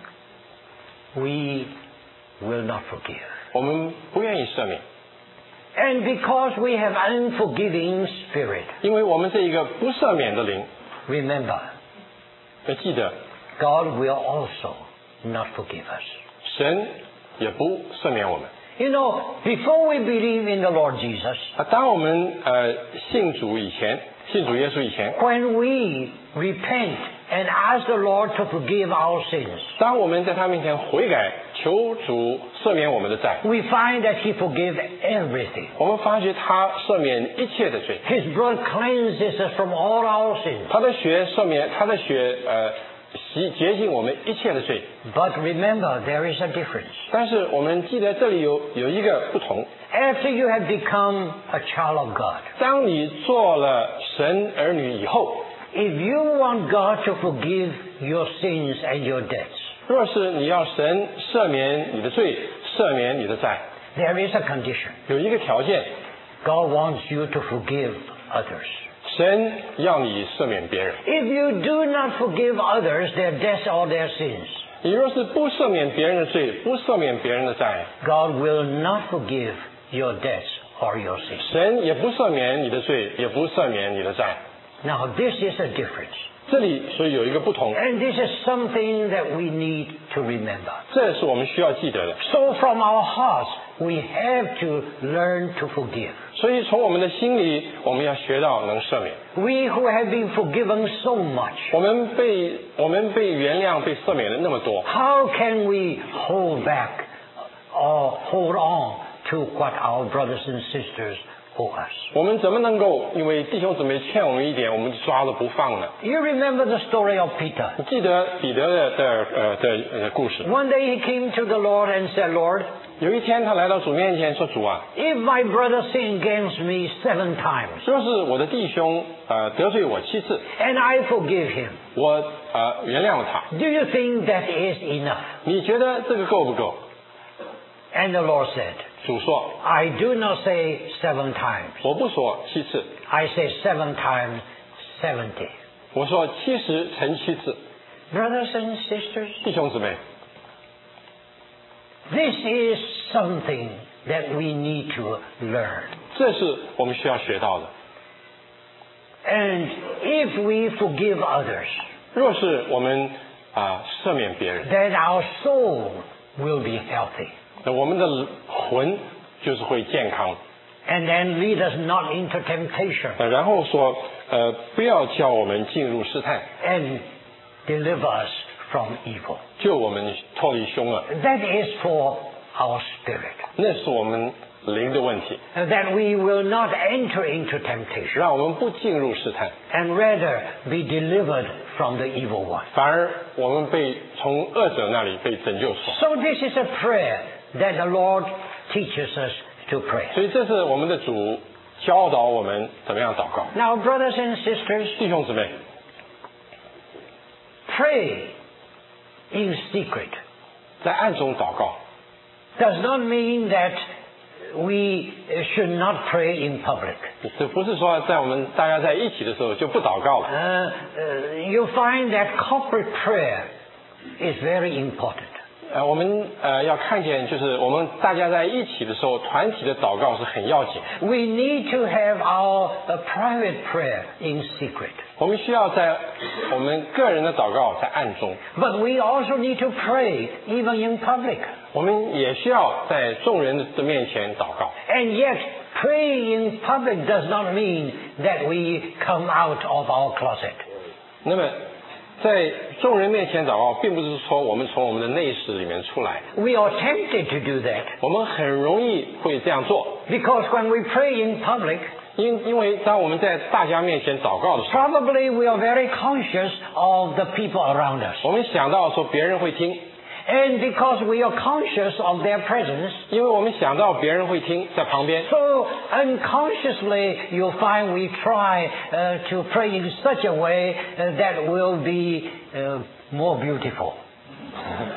We will not forgive. 我们不愿意赦免， And because we have unforgiving spirit, 因为我们是一个不赦免的灵。 remember, 要记得， God will also not forgive us. 神也不赦免我们。 You know, before we believe in the Lord Jesus, 当我们信主以前，信主耶稣以前， when we repent and ask the Lord to forgive our sins, 当我们在他面前悔改，求主赦免我们的债， we find that He forgives everything. 我们发觉他赦免一切的罪， His blood cleanses us from all our sins. 他的血赦免，他的血洁净我们一切的罪。 But remember, there is a difference. 但是我们记得这里有一个不同， After you have become a child of God, 当你做了神儿女以后， if you want God to forgive your sins and your debts, 若是你要神赦免你的罪，赦免你的债， there is a condition. 有一个条件， God wants you to forgive others. 神要你赦免别人。 If you do not forgive others their debts or their sins, 你若是不赦免别人的罪，不赦免别人的债， God will not forgive your debts or your sins. 神也不赦免你的罪，也不赦免你的债。 Now, this is a difference. 这里所以有一个不同， And this is something that we need to remember. 这是我们需要记得的。 So from our hearts, we have to learn to forgive. 所以从我们的心里，我们要学到能赦免。 We who have been forgiven so much, 我们被原谅、被赦免了那么多， how can we hold back or hold on to what our brothers and sisters owe us? 我们怎么能够因为弟兄姊妹欠我们一点，我们就抓着不放呢？ You remember the story of Peter. 你记得彼得的故事？ One day he came to the Lord and said, Lord, 有一天他来到主面前说：“主啊， if my brother sinned against me 7 times, 若是我的弟兄得罪我7次， and I forgive him, 我原谅了他， do you think that is enough? 你觉得这个够不够？” And the Lord said, 主说 I do not say 7 times. 我不说7次， I say 7 times 70. 我说70乘7次。 Brothers and sisters, 弟兄姊妹， this is something that we need to learn. 这是我们需要学到的。 And if we forgive others, 若是我们赦免别人， then our soul will be healthy. 那我们的魂就是会健康。 And then lead us not into temptation 然后说不要叫我们进入试探， and deliver us from evil. 救我们脱离凶恶。 That is for our spirit. 那是我们灵的问题， That we will not enter into temptation 让我们不进入试探， and rather be delivered from the evil one. 反而我们被从恶者那里被拯救出来。 So this is a prayer that the Lord teaches us to pray. 所以这是我们的主教导我们怎么样祷告。 Now, brothers and sisters, 弟兄姊妹， pray in secret 在暗中祷告， does not mean that we should not pray in public. 这不是说在我们大家在一起的时候就不祷告了。 You find that corporate prayer is very important. 我们要看见，就是我们大家在一起的时候，团体的祷告是很要紧。 We need to have our private prayer in secret. 我们需要在我们个人的祷告在暗中， But we also need to pray even in public. 我们也需要在众人的面前祷告。 And yet, praying in public does not mean that we come out of our closet. 那么，在众人面前祷告，并不是说我们从我们的内室里面出来， We are tempted to do that 我们很容易会这样做， because when we pray in public, 因为当我们在大家面前祷告的时候， probably we are very conscious of the people around us. 我们想到说别人会听， And because we are conscious of their presence, 因为我们想到别人会听在旁边， so unconsciously you'll find we try to pray in such a way that will be more beautiful.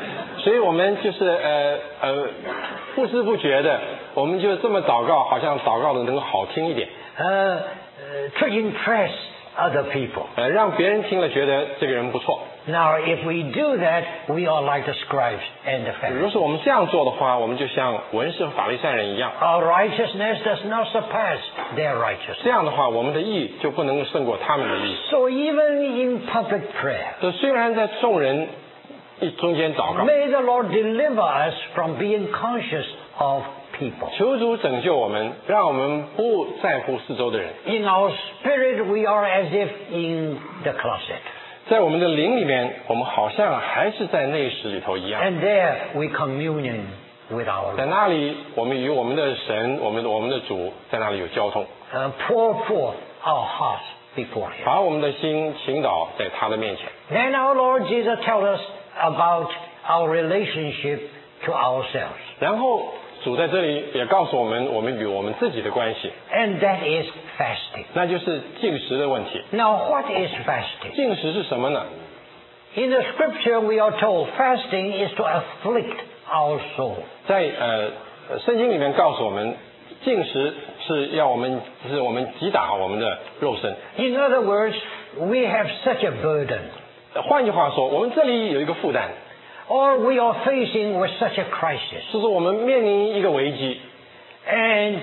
所以我们就是不知不觉的，我们就这么祷告，好像祷告的能够好听一点。 To impress other people. 让别人听了觉得这个人不错。 Now, if we do that, we are like the scribes and the 如果 Pharisees. 是我们这样做的话，我们就像文士和法利赛人一样。 Our righteousness does not surpass their righteousness. 这样的话，我们的义就不能够胜过他们的义。 So even in public prayer, 虽然在众人中间祷告， may the Lord deliver us from being conscious of people. 求主拯救我们，让我们不在乎四周的人。 In our spirit, we are as if in the closet. 在我们的灵里面，我们好像还是在内室里头一样。 And there we communion with our 在 Lord. 那里，我们与我们的神、我们的主在那里有交通， Pour forth our hearts before Him. 把我们的心倾倒在他的面前。 Then our Lord Jesus tells us about our relationship to ourselves. 然后主在这里也告诉我们，我们与我们自己的关系， And that is fasting. 那就是禁食的问题。 Now, what is fasting? 禁食是什么呢？ In the scripture, we are told fasting is to afflict our soul. 在圣经里面告诉我们，禁食是我们击打我们的肉身。 In other words, we have such a burden, 换句话说，我们这里有一个负担， or we are facing with such a crisis. 就是我们面临一个危机， And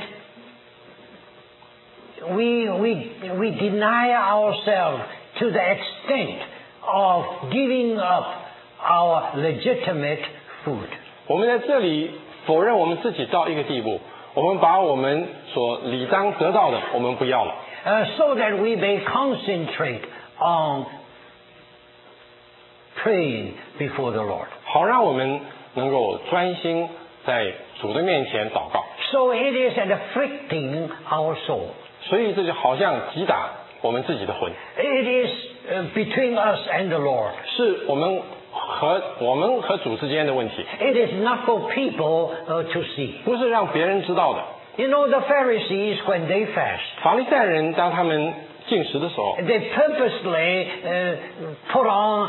we deny ourselves to the extent of giving up our legitimate food. 我们在这里否认我们自己到一个地步，我们把我们所理当得到的，我们不要了， So that we may concentrate on praying before the Lord. 好让我们能够专心在主的面前祷告。 So it is afflicting our soul. 所以这就好像击打我们自己的魂， It is between us and the Lord. 是我们和主之间的问题， It is not for people to see. 不是让别人知道的。 You know, the Pharisees, when they fast, 法利赛人当他们禁食的时候， they purposely put on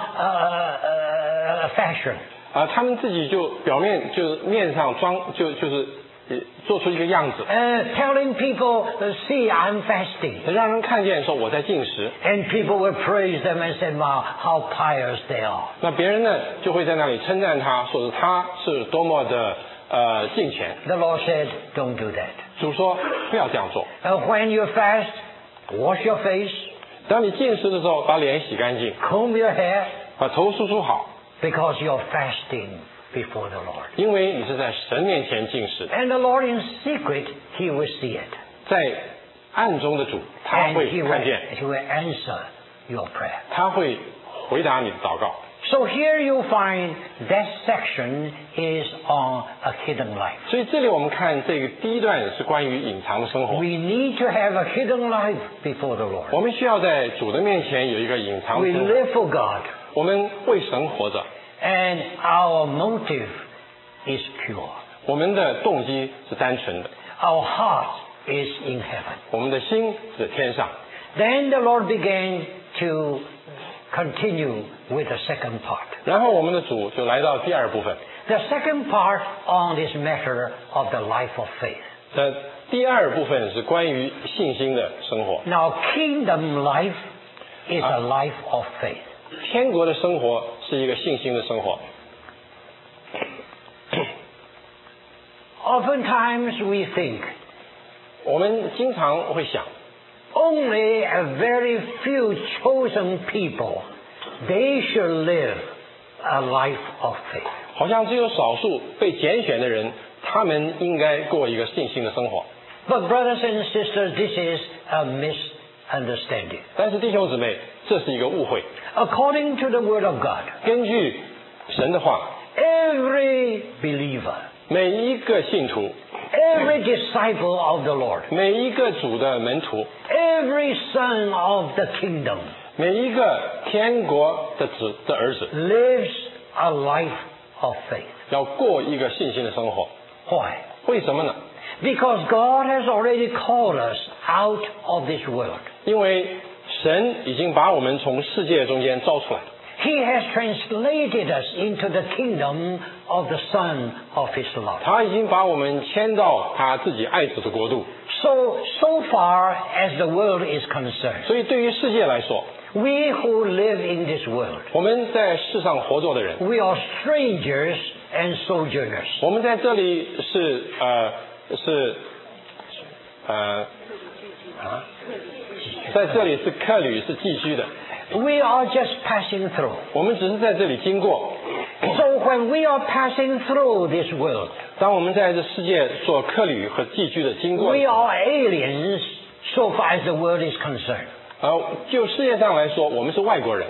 a fashion. 他们自己就表面就是面上就是做出一个样子， Telling people, see, I'm fasting. 让人看见说我在禁食。 And people will praise them and say, wow, how pious they are. 那别人呢就会在那里称赞他，说是他是多么的敬虔。 The Lord said, don't do that. 主说不要这样做。 When you fast, wash your face, 当你禁食的时候，把脸洗干净， comb your hair, 把头梳好， because you're fasting before the Lord. 因为你是在神面前禁食。 And the Lord in secret, He will see it. 在暗中的主，他 And 会 He 看见， will answer your prayer. 他会回答你的祷告。 So here you find that section is on a hidden life. 所以这里我们看这个第一段是关于隐藏的生活。 We need to have a hidden life before the Lord. 我们需要在主的面前有一个隐藏 We 的生活。 live for God, 我们为神活着， and our motive is pure. 我们的动机是单纯的， Our heart is in heaven. 我们的心是天上。 Then the Lord began to continue with the second part. 然后我们的主就来到第二部分。 The second part on this matter of the life of faith. 第二部分是关于信心的生活。 Now, kingdom life is a life of faith. 天国的生活是一个信心的生活。 Oftentimes we think 我们经常会想， only a very few chosen people, they should live a life of faith. 好像只有少数被拣选的人，他们应该过一个信心的生活。 But brothers and sisters, this is a misunderstanding. 但是弟兄姊妹，这是一个误会。 According to the Word of God, 根据神的话， every believer, 每一个信徒， every disciple of the Lord, 每一个主的门徒， every son of the kingdom 每一个天国的儿子， lives a life of faith. 要过一个信心的生活。 Why? 为什么呢？ Because God has already called us out of this world. 因为神已经把我们从世界中间招出来， He has translated us into the kingdom of the Son of His love. 他已经把我们迁到他自己爱子的国度。 So far as the world is concerned, 所以对于世界来说， we who live in this world, 我们在世上活着的人， we are strangers and sojourners. 我们在这里在这里是客旅，是寄居的。 We are just passing through. 我们只是在这里经过。 So when we are passing through this world, 当我们在这世界做客旅和寄居的经过的 we 时候， are aliens so far as the world is concerned. 就世界上来说，我们是外国人，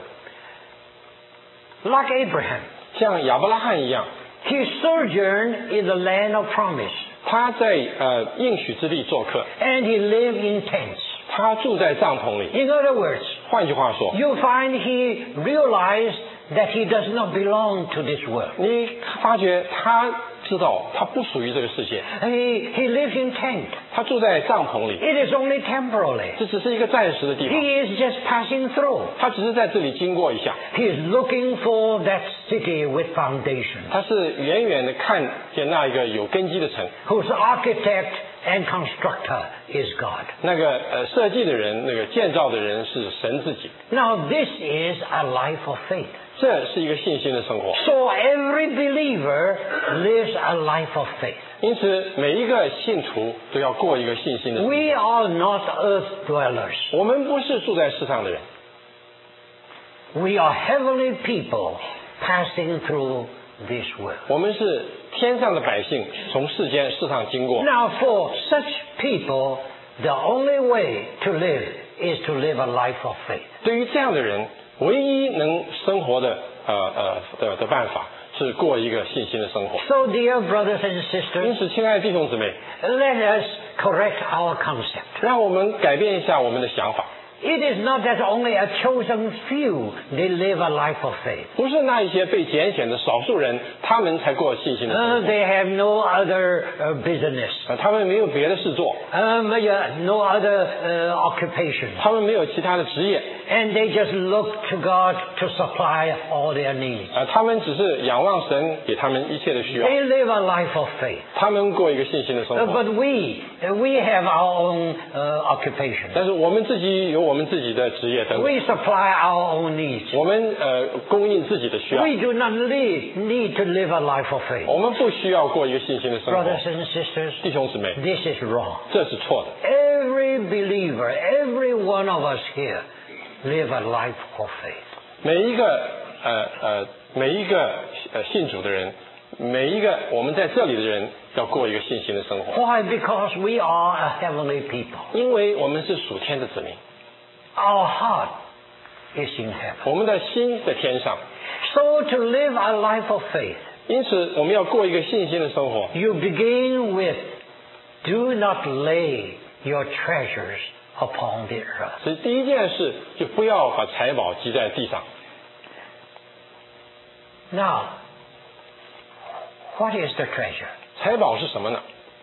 Like Abraham, 像亚伯拉罕一样， he sojourned in the land of promise, 他在应许之地做客， and he lived in tents. 他住在帐篷里。 In other words, 换句话说， you find he realized that he does not belong to this world. 你发觉他知道他不属于这个世界， He lives in tent. 他住在帐篷里， It is only temporarily. 这只是一个暂时的地方， He is just passing through. 他只是在这里经过一下， He is looking for that city with foundation, 他是远远的看见那一个有根基的城， whose architect and constructor is God. 那个设计的人，那个建造的人是神自己。 Now this is a life of faith. 这是一个信心的生活。 So every believer lives a life of faith. 因此，每一个信徒都要过一个信心的生活。 We are not earth dwellers. 我们不是住在世上的人， We are heavenly people passing through this world. 我们是天上的百姓，从世上经过。 Now for such people, the only way to live is to live a life of faith. 对于这样的人，唯一能生活的办法是过一个信心的生活。 So dear brothers and 因 sisters, 此，亲爱的弟兄姊妹， let us correct our concept. 让我们改变一下我们的想法。 It is not that only a chosen few, they live a life of faith. 不是那一些被拣选的少数人，他们才过信心的生活。 They have no other business, 他们没有别的事做， no other occupation. 他们没有其他的职业， And they just look to God to supply all their needs. 他们只是仰望神给他们一切的需要。 They live a life of faith. 他们过一个信心的生活。 But we have our own occupation. 但是我们自己有我们自己的职业等等， We supply our own needs. 我们供应自己的需要。 We do not need to live a life of faith. 我们不需要过一个信心的生活。 Brothers and sisters, 弟兄姊妹， this is wrong. 这是错的。 Every believer, every one of us here, live a life of faith. 每一个信主的人，每一个我们在这里的人，要过一个信心的生活。 Why? Because we are a heavenly people. 因为我们是属天的子民， Our heart is in heaven. 我们的心在天上。 So to live a life of faith, 因此，我们要过一个信心的生活。 you begin with, do not lay your treasures upon the earth. 所以第一件事，就不要把财宝积在地上。 Now, what is the treasure? 财宝是什么呢？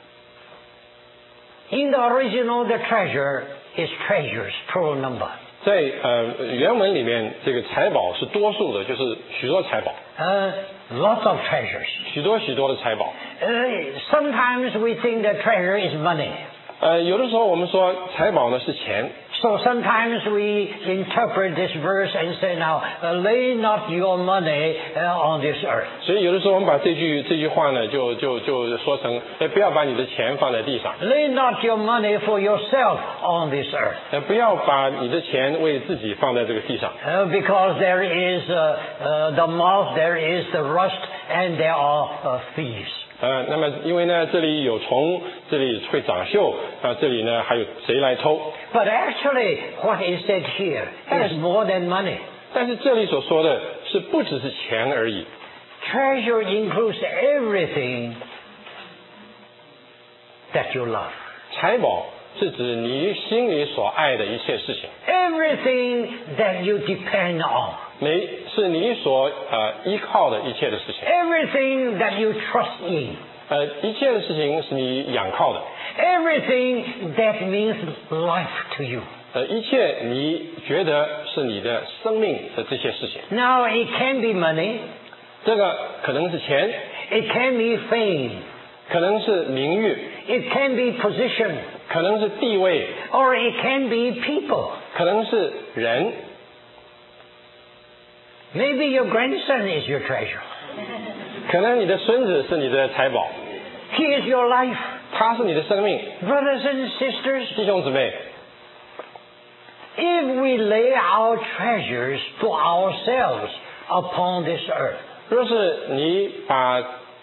In the original, the treasure is treasures, plural number. 在原文里面，这个财宝是多数的，就是许多财宝， Lots of treasures. 许多的财宝。 Sometimes we think that treasure is money. 有的时候我们说财宝呢是钱， So sometimes we interpret this verse and say, now, lay not your money on this earth. 所以有的时候我们把这句话呢，就说成，不要把你的钱放在地上， Lay not your money for yourself on this earth. 不要把你的钱为自己放在这个地上， Because there is the moth, there is the rust, and there are thieves. 那么因为呢，这里有虫，这里会长锈，这里呢还有谁来偷？ But actually, what is said here is more than money. 但是这里所说的是不只是钱而已， Treasure includes everything that you love. 财宝是指你心里所爱的一切事情， Everything that you depend on. 是你所依靠的一切的事情， Everything that you trust in. 一切的事情是你仰靠的， Everything that means life to you. 一切你觉得是你的生命的这些事情。 Now it can be money, 这个可能是钱， it can be fame, 可能是名誉， it can be position, 可能是地位， or it can be people. 可能是人。 Maybe your grandson is your treasure. 可能你的孙子是你的财宝， He is your life. 他是你的生命。 Brothers and sisters, 弟兄姊妹， if we lay our treasures to ourselves upon this earth, 若是你把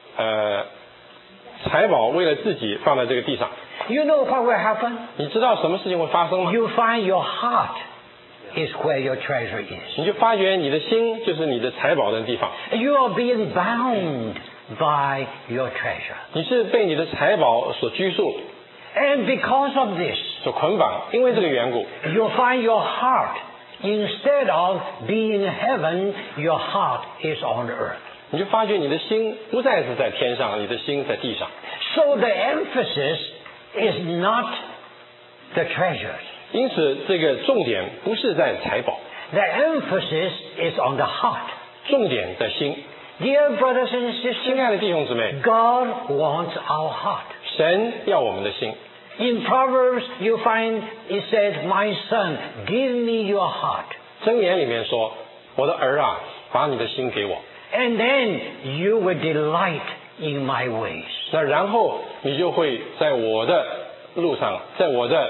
财宝为了自己放在这个地上， you know what will happen? 你知道什么事情会发生吗？ You find your heart is where your treasure is. 你就发觉你的心就是你的财宝的地方， You are being bound by your treasure. 你是被你的财宝所拘束、 And because of this, 所捆绑。因为这个缘故， you find your heart, instead of being in heaven, your heart is on earth. 你就发觉你的心不再是在天上，你的心在地上。 So the emphasis is not the treasures. 因此，这个重点不是在财宝， The emphasis is on the heart. 重点在心。 Dear brothers and 亲 sisters, 爱的弟兄姊妹， God wants our heart. 神要我们的心。 In Proverbs, you find it says, "My son, give me your heart." 箴言里面说：“我的儿啊，把你的心给我。 And then you will delight in my ways. ” 那然后你就会在我的路上，在我的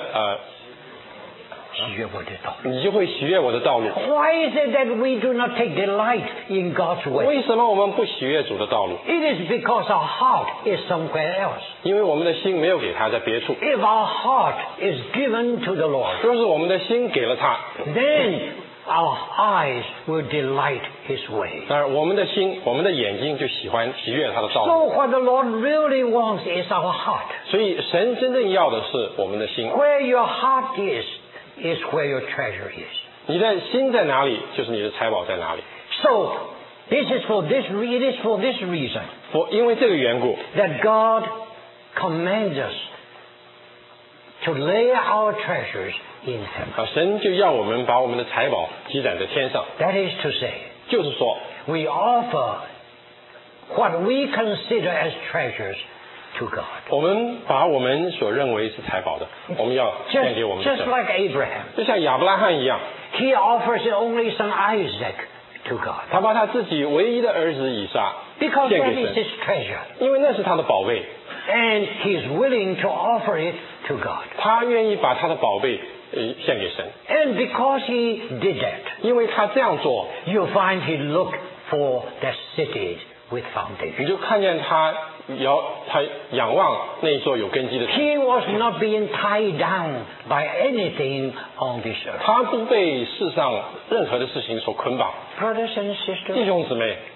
你就会喜悦我的道路。 Why is it that we do not take delight in God's way? 为什么我们不喜悦主的道路？ It is because our heart is somewhere else. 因为我们的心没有给他在别处。 If our heart is given to the Lord, 若是我们的心给了他， then our eyes will delight His way. 而我们的心、我们的眼睛就喜悦他的道 So 路。 what the Lord really wants is our heart. 所以神真正要的是我们的心。 Where your heart is where your treasure is. 你的心在哪里，就是你的财宝在哪里。 So it is for this reason 因为这个缘故， that God commands us to lay our treasures in heaven. 神就要我们把我们的财宝积攒在天上。 That is to say, 就是说， we offer what we consider as treasures to God. 我们把我们所认为是财宝的，我们要献给我们的 Just 神。 like Abraham, 就像亚伯拉罕一样， he offers his only son Isaac to God 他把他自己唯一的儿子以撒 because 献 that 给 is 神， his treasure, 因为那是他的宝贝， and he is willing to offer it to God. 他愿意把他的宝贝献给神。 And because he did that, 因为他这样做， you find he looked for the cities with foundation. 你就看见他仰望那座有根基的城。 He was not being tied down by anything on this earth. 他不被世上任何的事情所捆绑。 Brothers and 弟 sisters, 兄姊妹，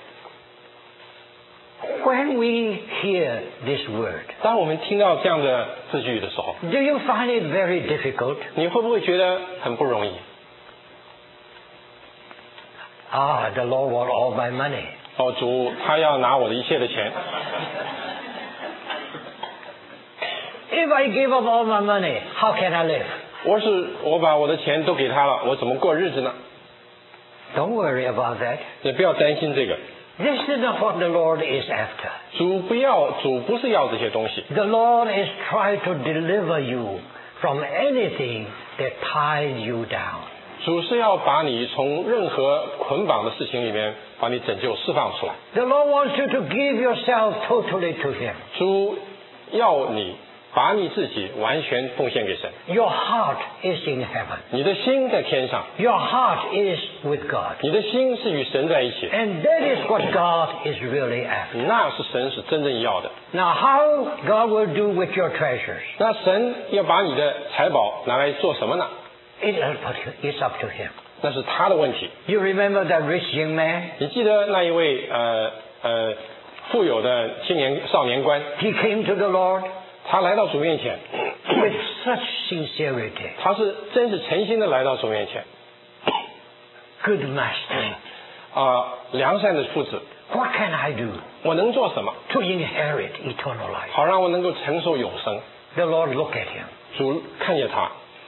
when we hear this word, 当我们听到这样的字句的时候， do you find it very difficult? 你会不会觉得很不容易？ The Lord wants all my money. 哦，主他要拿我的一切的钱。 If I give up all my money, how can I live? 我把我的钱都给他了，我怎么过日子呢？ Don't worry about that. 你不要担心这个。 This is not what the Lord is after. 主不是要这些东西， The Lord is trying to deliver you from anything that ties you down. 主是要把你从任何捆绑的事情里面把你拯救释放出来。 The Lord wants you to give yourself totally to Him. 主要你把你自己完全奉献给神。 Your heart is in heaven. 你的心在天上， Your heart is with God. 你的心是与神在一起， And that is what God is really after. 那是神是真正要的。 Now, how God will do with your treasures, 那神要把你的财宝拿来做什么呢？ it's up to Him. 那是他的问题。 You remember that rich young man? 你记得那一位富有的少年官， He came to the Lord 他来到主面前， with such sincerity. 他是真是诚心的来到主面前。 Good master, 良善的父子， what can I do 我能做什么， to inherit eternal life? 好让我能够承受永生？ The Lord looked at him 主看见他，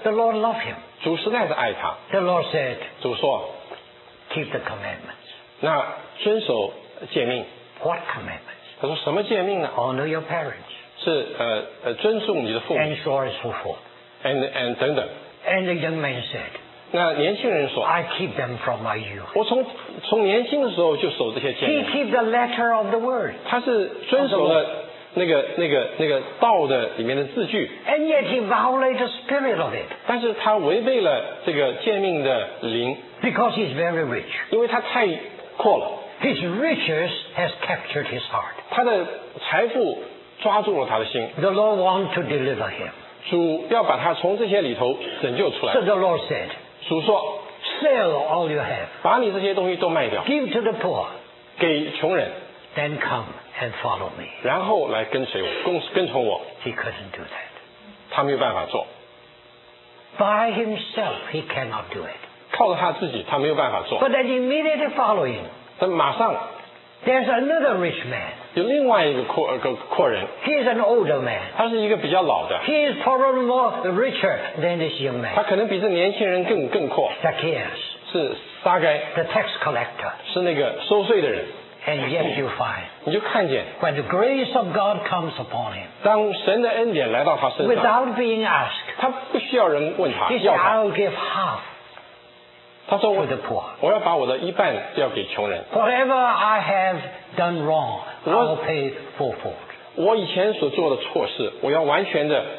The Lord loved him. 主实在是爱他。 The Lord said, 主说 keep the commandments. 那遵守诫命。 What commandments? 他说什么诫命呢？ Honor your parents. 是尊重你的父母 And so on and so forth. and 等等。 And the young man said, 那年轻人说， I keep them from my youth. 我从年轻的时候就守这些诫 He 命。 keep the letter of the word. 他是遵守了那个道的里面的字句， And yet he violated the spirit of it. 但是他违背了这个诫命的灵， Because he's very rich. 因为他太阔了， His riches has captured his heart. 他的财富抓住了他的心。 The Lord wants to deliver him. 主要把他从这些里头拯救出来 So。the Lord said, 主说， sell all you have. 把你这些东西都卖掉， Give to the poor. 给穷人， Then come and follow me. 然后来跟随我，跟从我。 He couldn't do that. 他没有办法做， By himself, he cannot do it. 靠着他自己，他没有办法做。 But then immediately following, 但马上 there's another rich man. 有另外一个阔人， He is an older man. 他是一个比较老的， He is probably more richer than this young 他 man. 可能比这年轻人更阔， Zacchaeus, 是撒该， the tax collector. 是那个收税的人。 And yet you find, 你就看见， when the grace of God comes upon him, 当神的恩典来到他身上， without being asked, 他不需要人问他 he said, 要他， I'll give half 他说 to the poor. 我要把我的一半要给穷人。 Whatever I have done wrong, I'll pay fourfold. 我以前所做的错事，我要完全的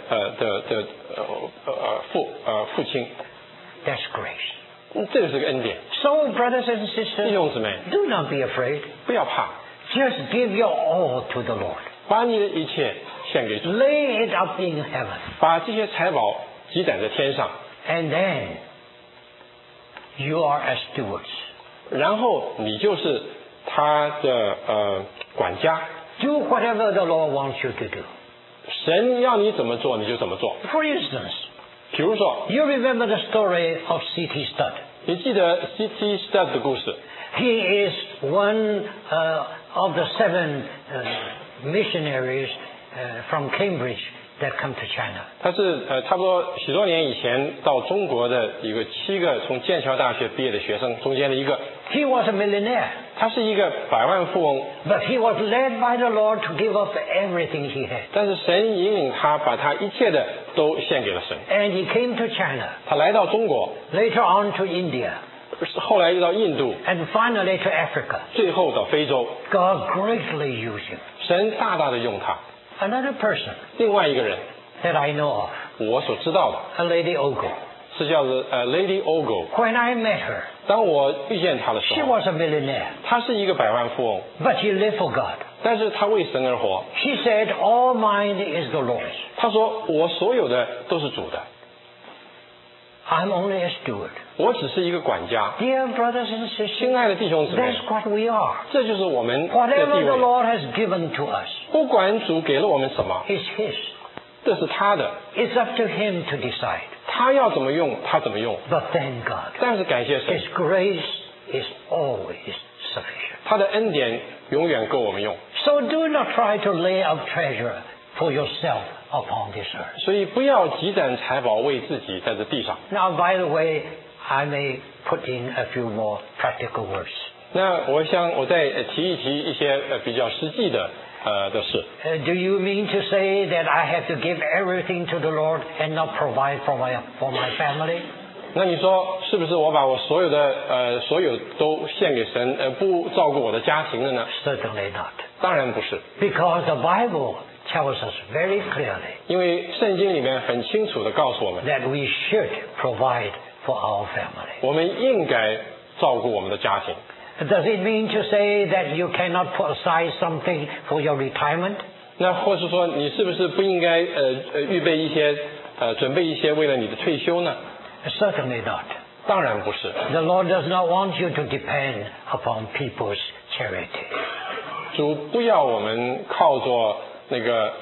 付清。 That's grace. 这个是个恩典。 So, brothers and 弟 sisters, 兄姊妹， do not be afraid. 不要怕， Just give your all to the Lord. 把你的一切献给主， Lay it up in heaven. 把这些财宝积攒在天上， And then you are as stewards. 然后你就是他的管家。 Do whatever the Lord wants you to do. 神要你怎么做，你就怎么做。 For instance, 比如说， you remember the story of C.T. Studd. 你记得 C.T. Studd 的故事， He is one of the 7 missionaries from Cambridge that come to China. 他是差不多许多年以前到中国的一个7个从剑桥大学毕业的学生中间的一个， He was a millionaire, 他是一个百万富翁， but he was led by the Lord to give up everything he had. 但是神引领他把他一切的都献给了神。 And he came to China, 他来到中国， later on to India, 后来又到印度， and finally to Africa. 最后到非洲。 God greatly used him. 神大大的用他。 Another person 另外一个人， that I know of, 我所知道的 a Lady Ogle. 是叫做Lady Ogle。 When I met her, 当我遇见她的时 she 候， was a millionaire, 她是一个百万富翁， but she lived for God. 但是她为神而活。 She said, all mine is the Lord's. 她说：“我所有的都是主的， I'm only a steward. 我只是一个管家。 Dear brothers and ” sisters, 亲爱的弟兄姊妹， that's what we are. 这就是我们的 Whatever 地 the 位。 Lord has given to us 不管主给了我们什么， is His. 这是他的， It's up to Him to decide. 他要怎么用，他怎么用。 But thank God, 但是感谢神， His grace is always sufficient. 他的恩典永远够我们用。 So do not try to lay up treasure for yourself upon this earth. 所以不要积攒财宝为自己在这地上。 Now, by the way, I may put in a few more practical words. 那我想我再提一提一些比较实际的事。 Do you mean to say that I have to give everything to the Lord and not provide for my family? 那你说是不是我把我所有都献给神，不照顾我的家庭了呢？ Certainly not. 当然不是， Because the Bible tells us very clearly 因为圣经里面很清楚的告诉我们， that we should provide for our family. 我们应该照顾我们的家庭。 Does it mean to say that you cannot put aside something for your retirement? 那或是说你是不是不应该预备一些准备一些为了你的退休呢？ Certainly not. 当然不是。 The Lord does not want you to depend upon people's charity. 主不要我们靠着那个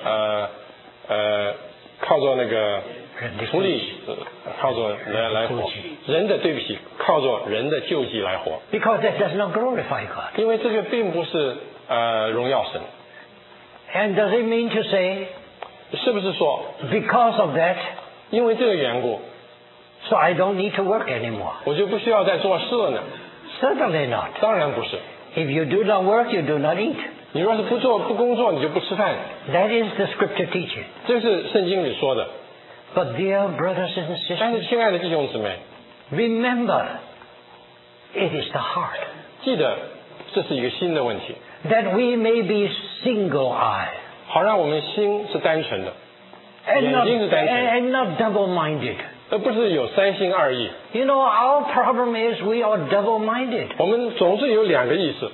福利，靠着来活。对不起，靠着人的救济来活。 Because that does not glorify God. 因为这个并不是荣耀神。 And does it mean to say, 是不是说 because of that, 因为这个缘故， So I don't need to work anymore. 我就不需要再做事了呢？ Certainly not. 当然不是。 If you do not work, you do not eat. 你若是不工作，你就不吃饭。 That is the scripture teaching. 这是圣经里说的。 But dear brothers and 但 sisters, 是，亲爱的弟兄姊妹， remember, it is the heart. 记得这是一个新的问题， That we may be single-eyed 好让我们心是单纯的， and not, 眼睛是单纯的， and not double-minded. 而不是有三心二意。 You know, our problem is we are double-minded. 我们总是有两个意思，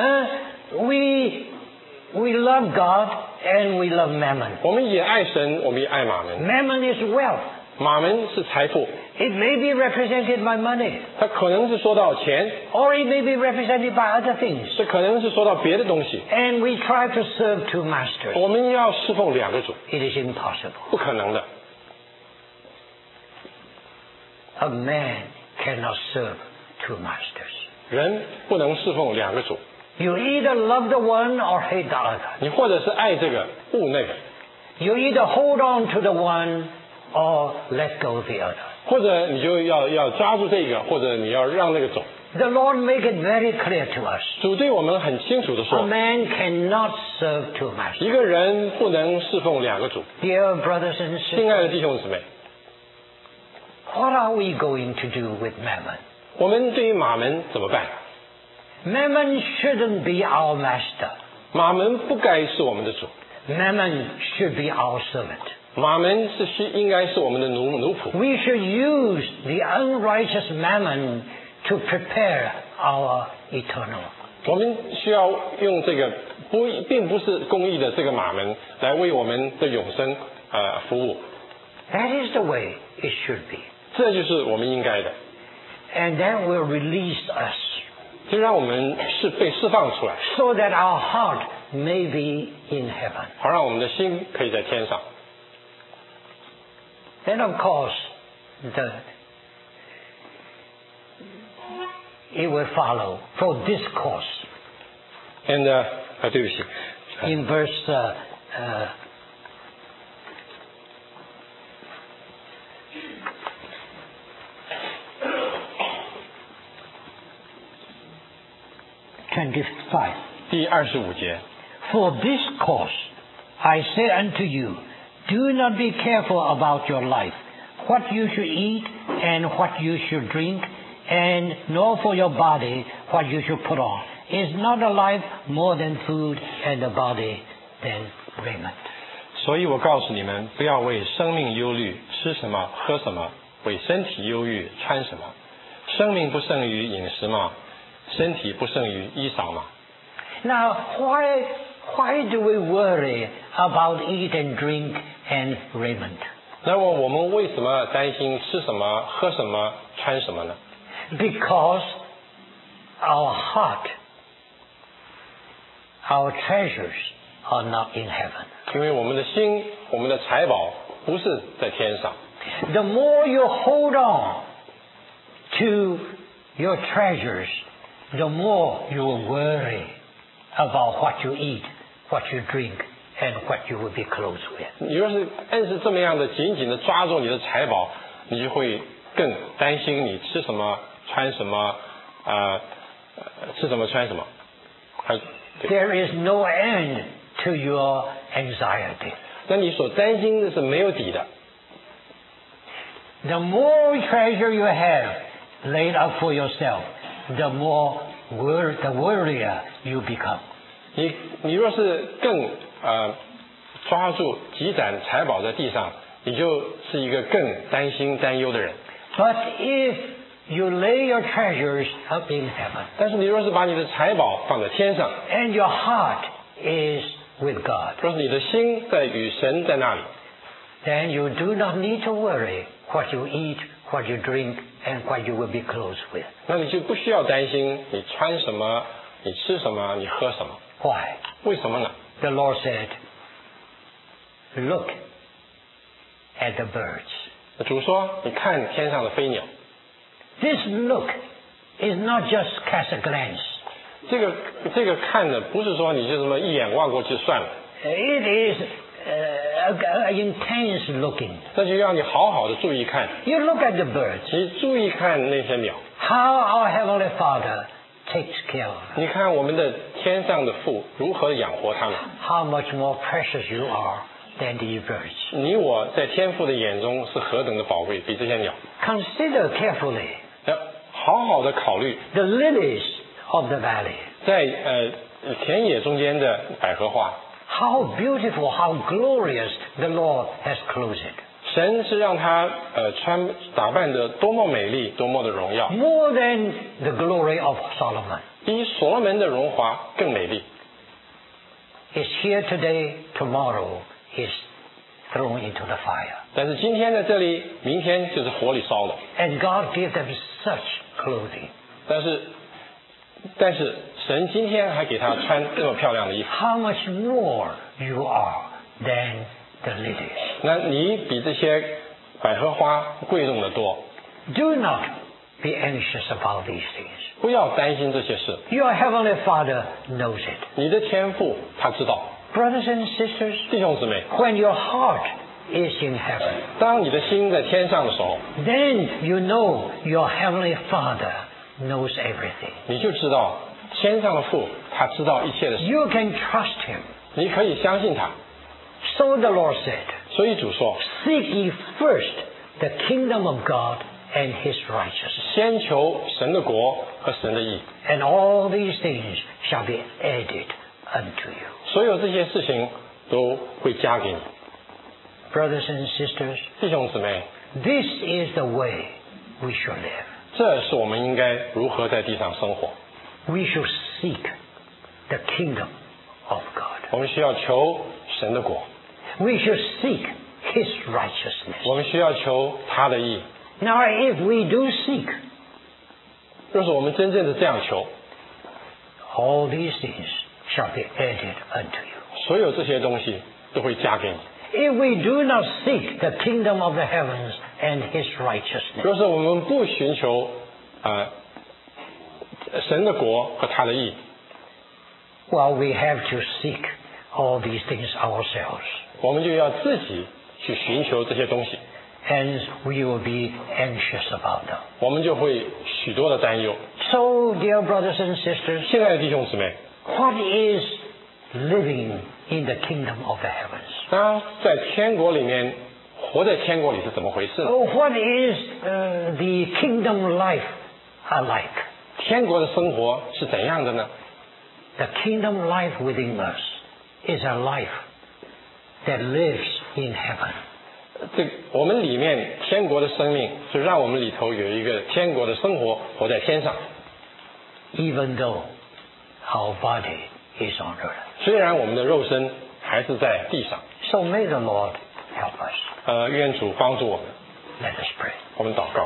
We love God and we love mammon. 我们也爱神，我们也爱马门。 Mammon is wealth. 马门是财富， It may be represented by money, 它可能是说到钱， or it may be represented by other things. 这可能是说到别的东西。 And we try to serve two masters. 我们要侍奉两个主， It is impossible. 不可能的。 A man cannot serve two masters. 人不能侍奉两个主， You either love the one or hate the other. 你或者是爱这个恶那个， You either hold on to the one or let go of the other. 或者你就要抓住这个，或者你要让那个走。 The Lord make it very clear to us. 主对我们很清楚的 A 说， man cannot serve two masters. 一个人不能侍奉两个主。 Dear brothers and 亲爱 sisters, 的弟兄姊妹， what are we going to do with mammon? 我们对于马门怎么办？ Mammon shouldn't be our master. 马门不该是我们的主， Mammon should be our servant. 马门应该是我们的奴仆。 We should use the unrighteous mammon to prepare our eternal. 我们需要用这个并不是公义的这个马门来为我们的永生服务， That is the way it should be. 这就是我们应该的， And that will release us 就让我们被释放出来， so that our heart may be in heaven. 好让我们的心可以在天上。 Then of course, it will follow for discourse. And 对不起， In verse 25. 第25节， For this cause I say unto you, do not be careful about your life, what you should eat and what you should drink, and nor for your body what you should put on. Is not a life more than food, and the body than raiment? 所以我告诉你们，不要为生命忧虑，吃什么喝什么；为身体忧虑，穿什么。生命不胜于饮食吗？身体不胜于衣裳吗？ Now, why do we worry about eat and drink and raiment? 那么我们为什么担心吃什么、喝什么、穿什么呢？ Because our heart, our treasures are not in heaven. 因为我们的心、我们的财宝不是在天上。 The more you hold on to your treasures, the more you will worry about what you eat, what you drink, and what you will be clothed with. 你若是硬是这么样的紧紧的抓住你的财宝，你就会更担心你吃什么、穿什么，吃什么穿什么。 There is no end to your anxiety. 那你所担心的是没有底的。 The more treasure you have laid up for yourself, the more the worrier you become. 你若是更抓住积攒财宝在地上，你就是一个更担心担忧的人。 But if you lay your treasures up in heaven, 但是你若是把你的财宝放在天上， and your heart is with God, 若是你的心在与神在那里， then you do not need to worry what you eat, what you drink, and what you will be clothed with. 那你就不需要担心你穿什么、你吃什么、你喝什么。 Why? 为什么呢？ The Lord said, look at the birds. 主说：“你看天上的飞鸟。 This look is not just cast a glance. 这个看呢，不是说你就这么一眼望过去算了， It is intense looking. 那就让你好好的注意看， You look at the birds. 你注意看那些鸟， How our Heavenly Father takes care of them. 你看我们的天上的父如何养活他们。 How much more precious you are than these birds. 你我在天父的眼中是何等的宝贵，比这些鸟。 Consider carefully 要好好的考虑， the lilies of the valley. 在田野中间的百合花， How beautiful, how glorious the Lord has clothed it. 神是让他打扮的多么美丽，多么的荣耀， More than the glory of Solomon. 比所罗门的荣华更美丽。 It's here today, tomorrow is thrown into the fire. 但是今天在这里，明天就是火里烧了。 And God gave them such clothing. 但是神今天还给他穿这么漂亮的衣服。 How much more you are than the lilies. 那你比这些百合花贵重的多， Do not be anxious about these things. 不要担心这些事。 Your Heavenly Father knows it. 你的天父他知道。 Brothers and sisters, 弟兄姊妹， when your heart is in heaven, 当你的心在天上的时候， then you know your Heavenly Father knows everything. 你就知道天上的父他知道一切的事， You can trust Him. 你可以相信他。 So the Lord said, 所以主说， Seek ye first the kingdom of God and His righteousness, 先求神的国和神的义， and all these things shall be added unto you. 所有这些事情都会加给你。 Brothers and sisters, 弟兄姊妹， this is the way we should live. 这是我们应该如何在地上生活。 We should seek the kingdom of God. 我们需要求神的国， We should seek His righteousness. 我们需要求他的义。 Now, if we do seek, 若是我们真正的这样求， all these things shall be added unto you. 所有这些东西都会加给你。 If we do not seek the kingdom of the heavens and His righteousness, 若是我们不寻求神的国和他的义， well, we have to seek all these things ourselves. 我们就要自己去寻求这些东西， And we will be anxious about them. 我们就会许多的担忧。 So, dear brothers and sisters, 亲爱的弟兄姊妹， what is living in the kingdom of the heavens? 那在天国里面，活在天国里是怎么回事呢？ Oh, what is the kingdom life like? 天国的生活是怎样的呢？ The kingdom life within us is a life that lives in heaven. 我们里面天国的生命是让我们里头有一个天国的生活，活在天上。 Even though our body is on earth. 虽然我们的肉身还是在地上， So may the Lord help us. 愿主帮助我们。 Let us pray. 我们祷告。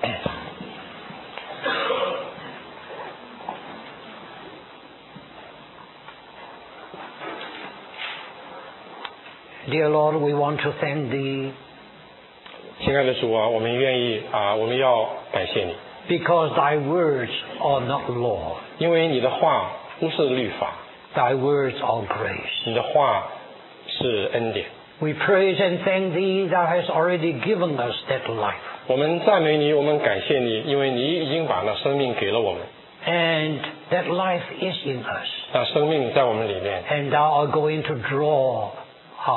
Dear Lord, we want to thank Thee 亲爱的主啊，我们愿意我们要感谢你， because Thy words are not law. 因为你的话不是律法， Thy words are grace. 你的话是恩典。 We praise and thank Thee Thou hast already given us that life. 我们赞美你，我们感谢你，因为你已经把那生命给了我们， And that life is in us. 那生命在我们里面， And Thou art going to draw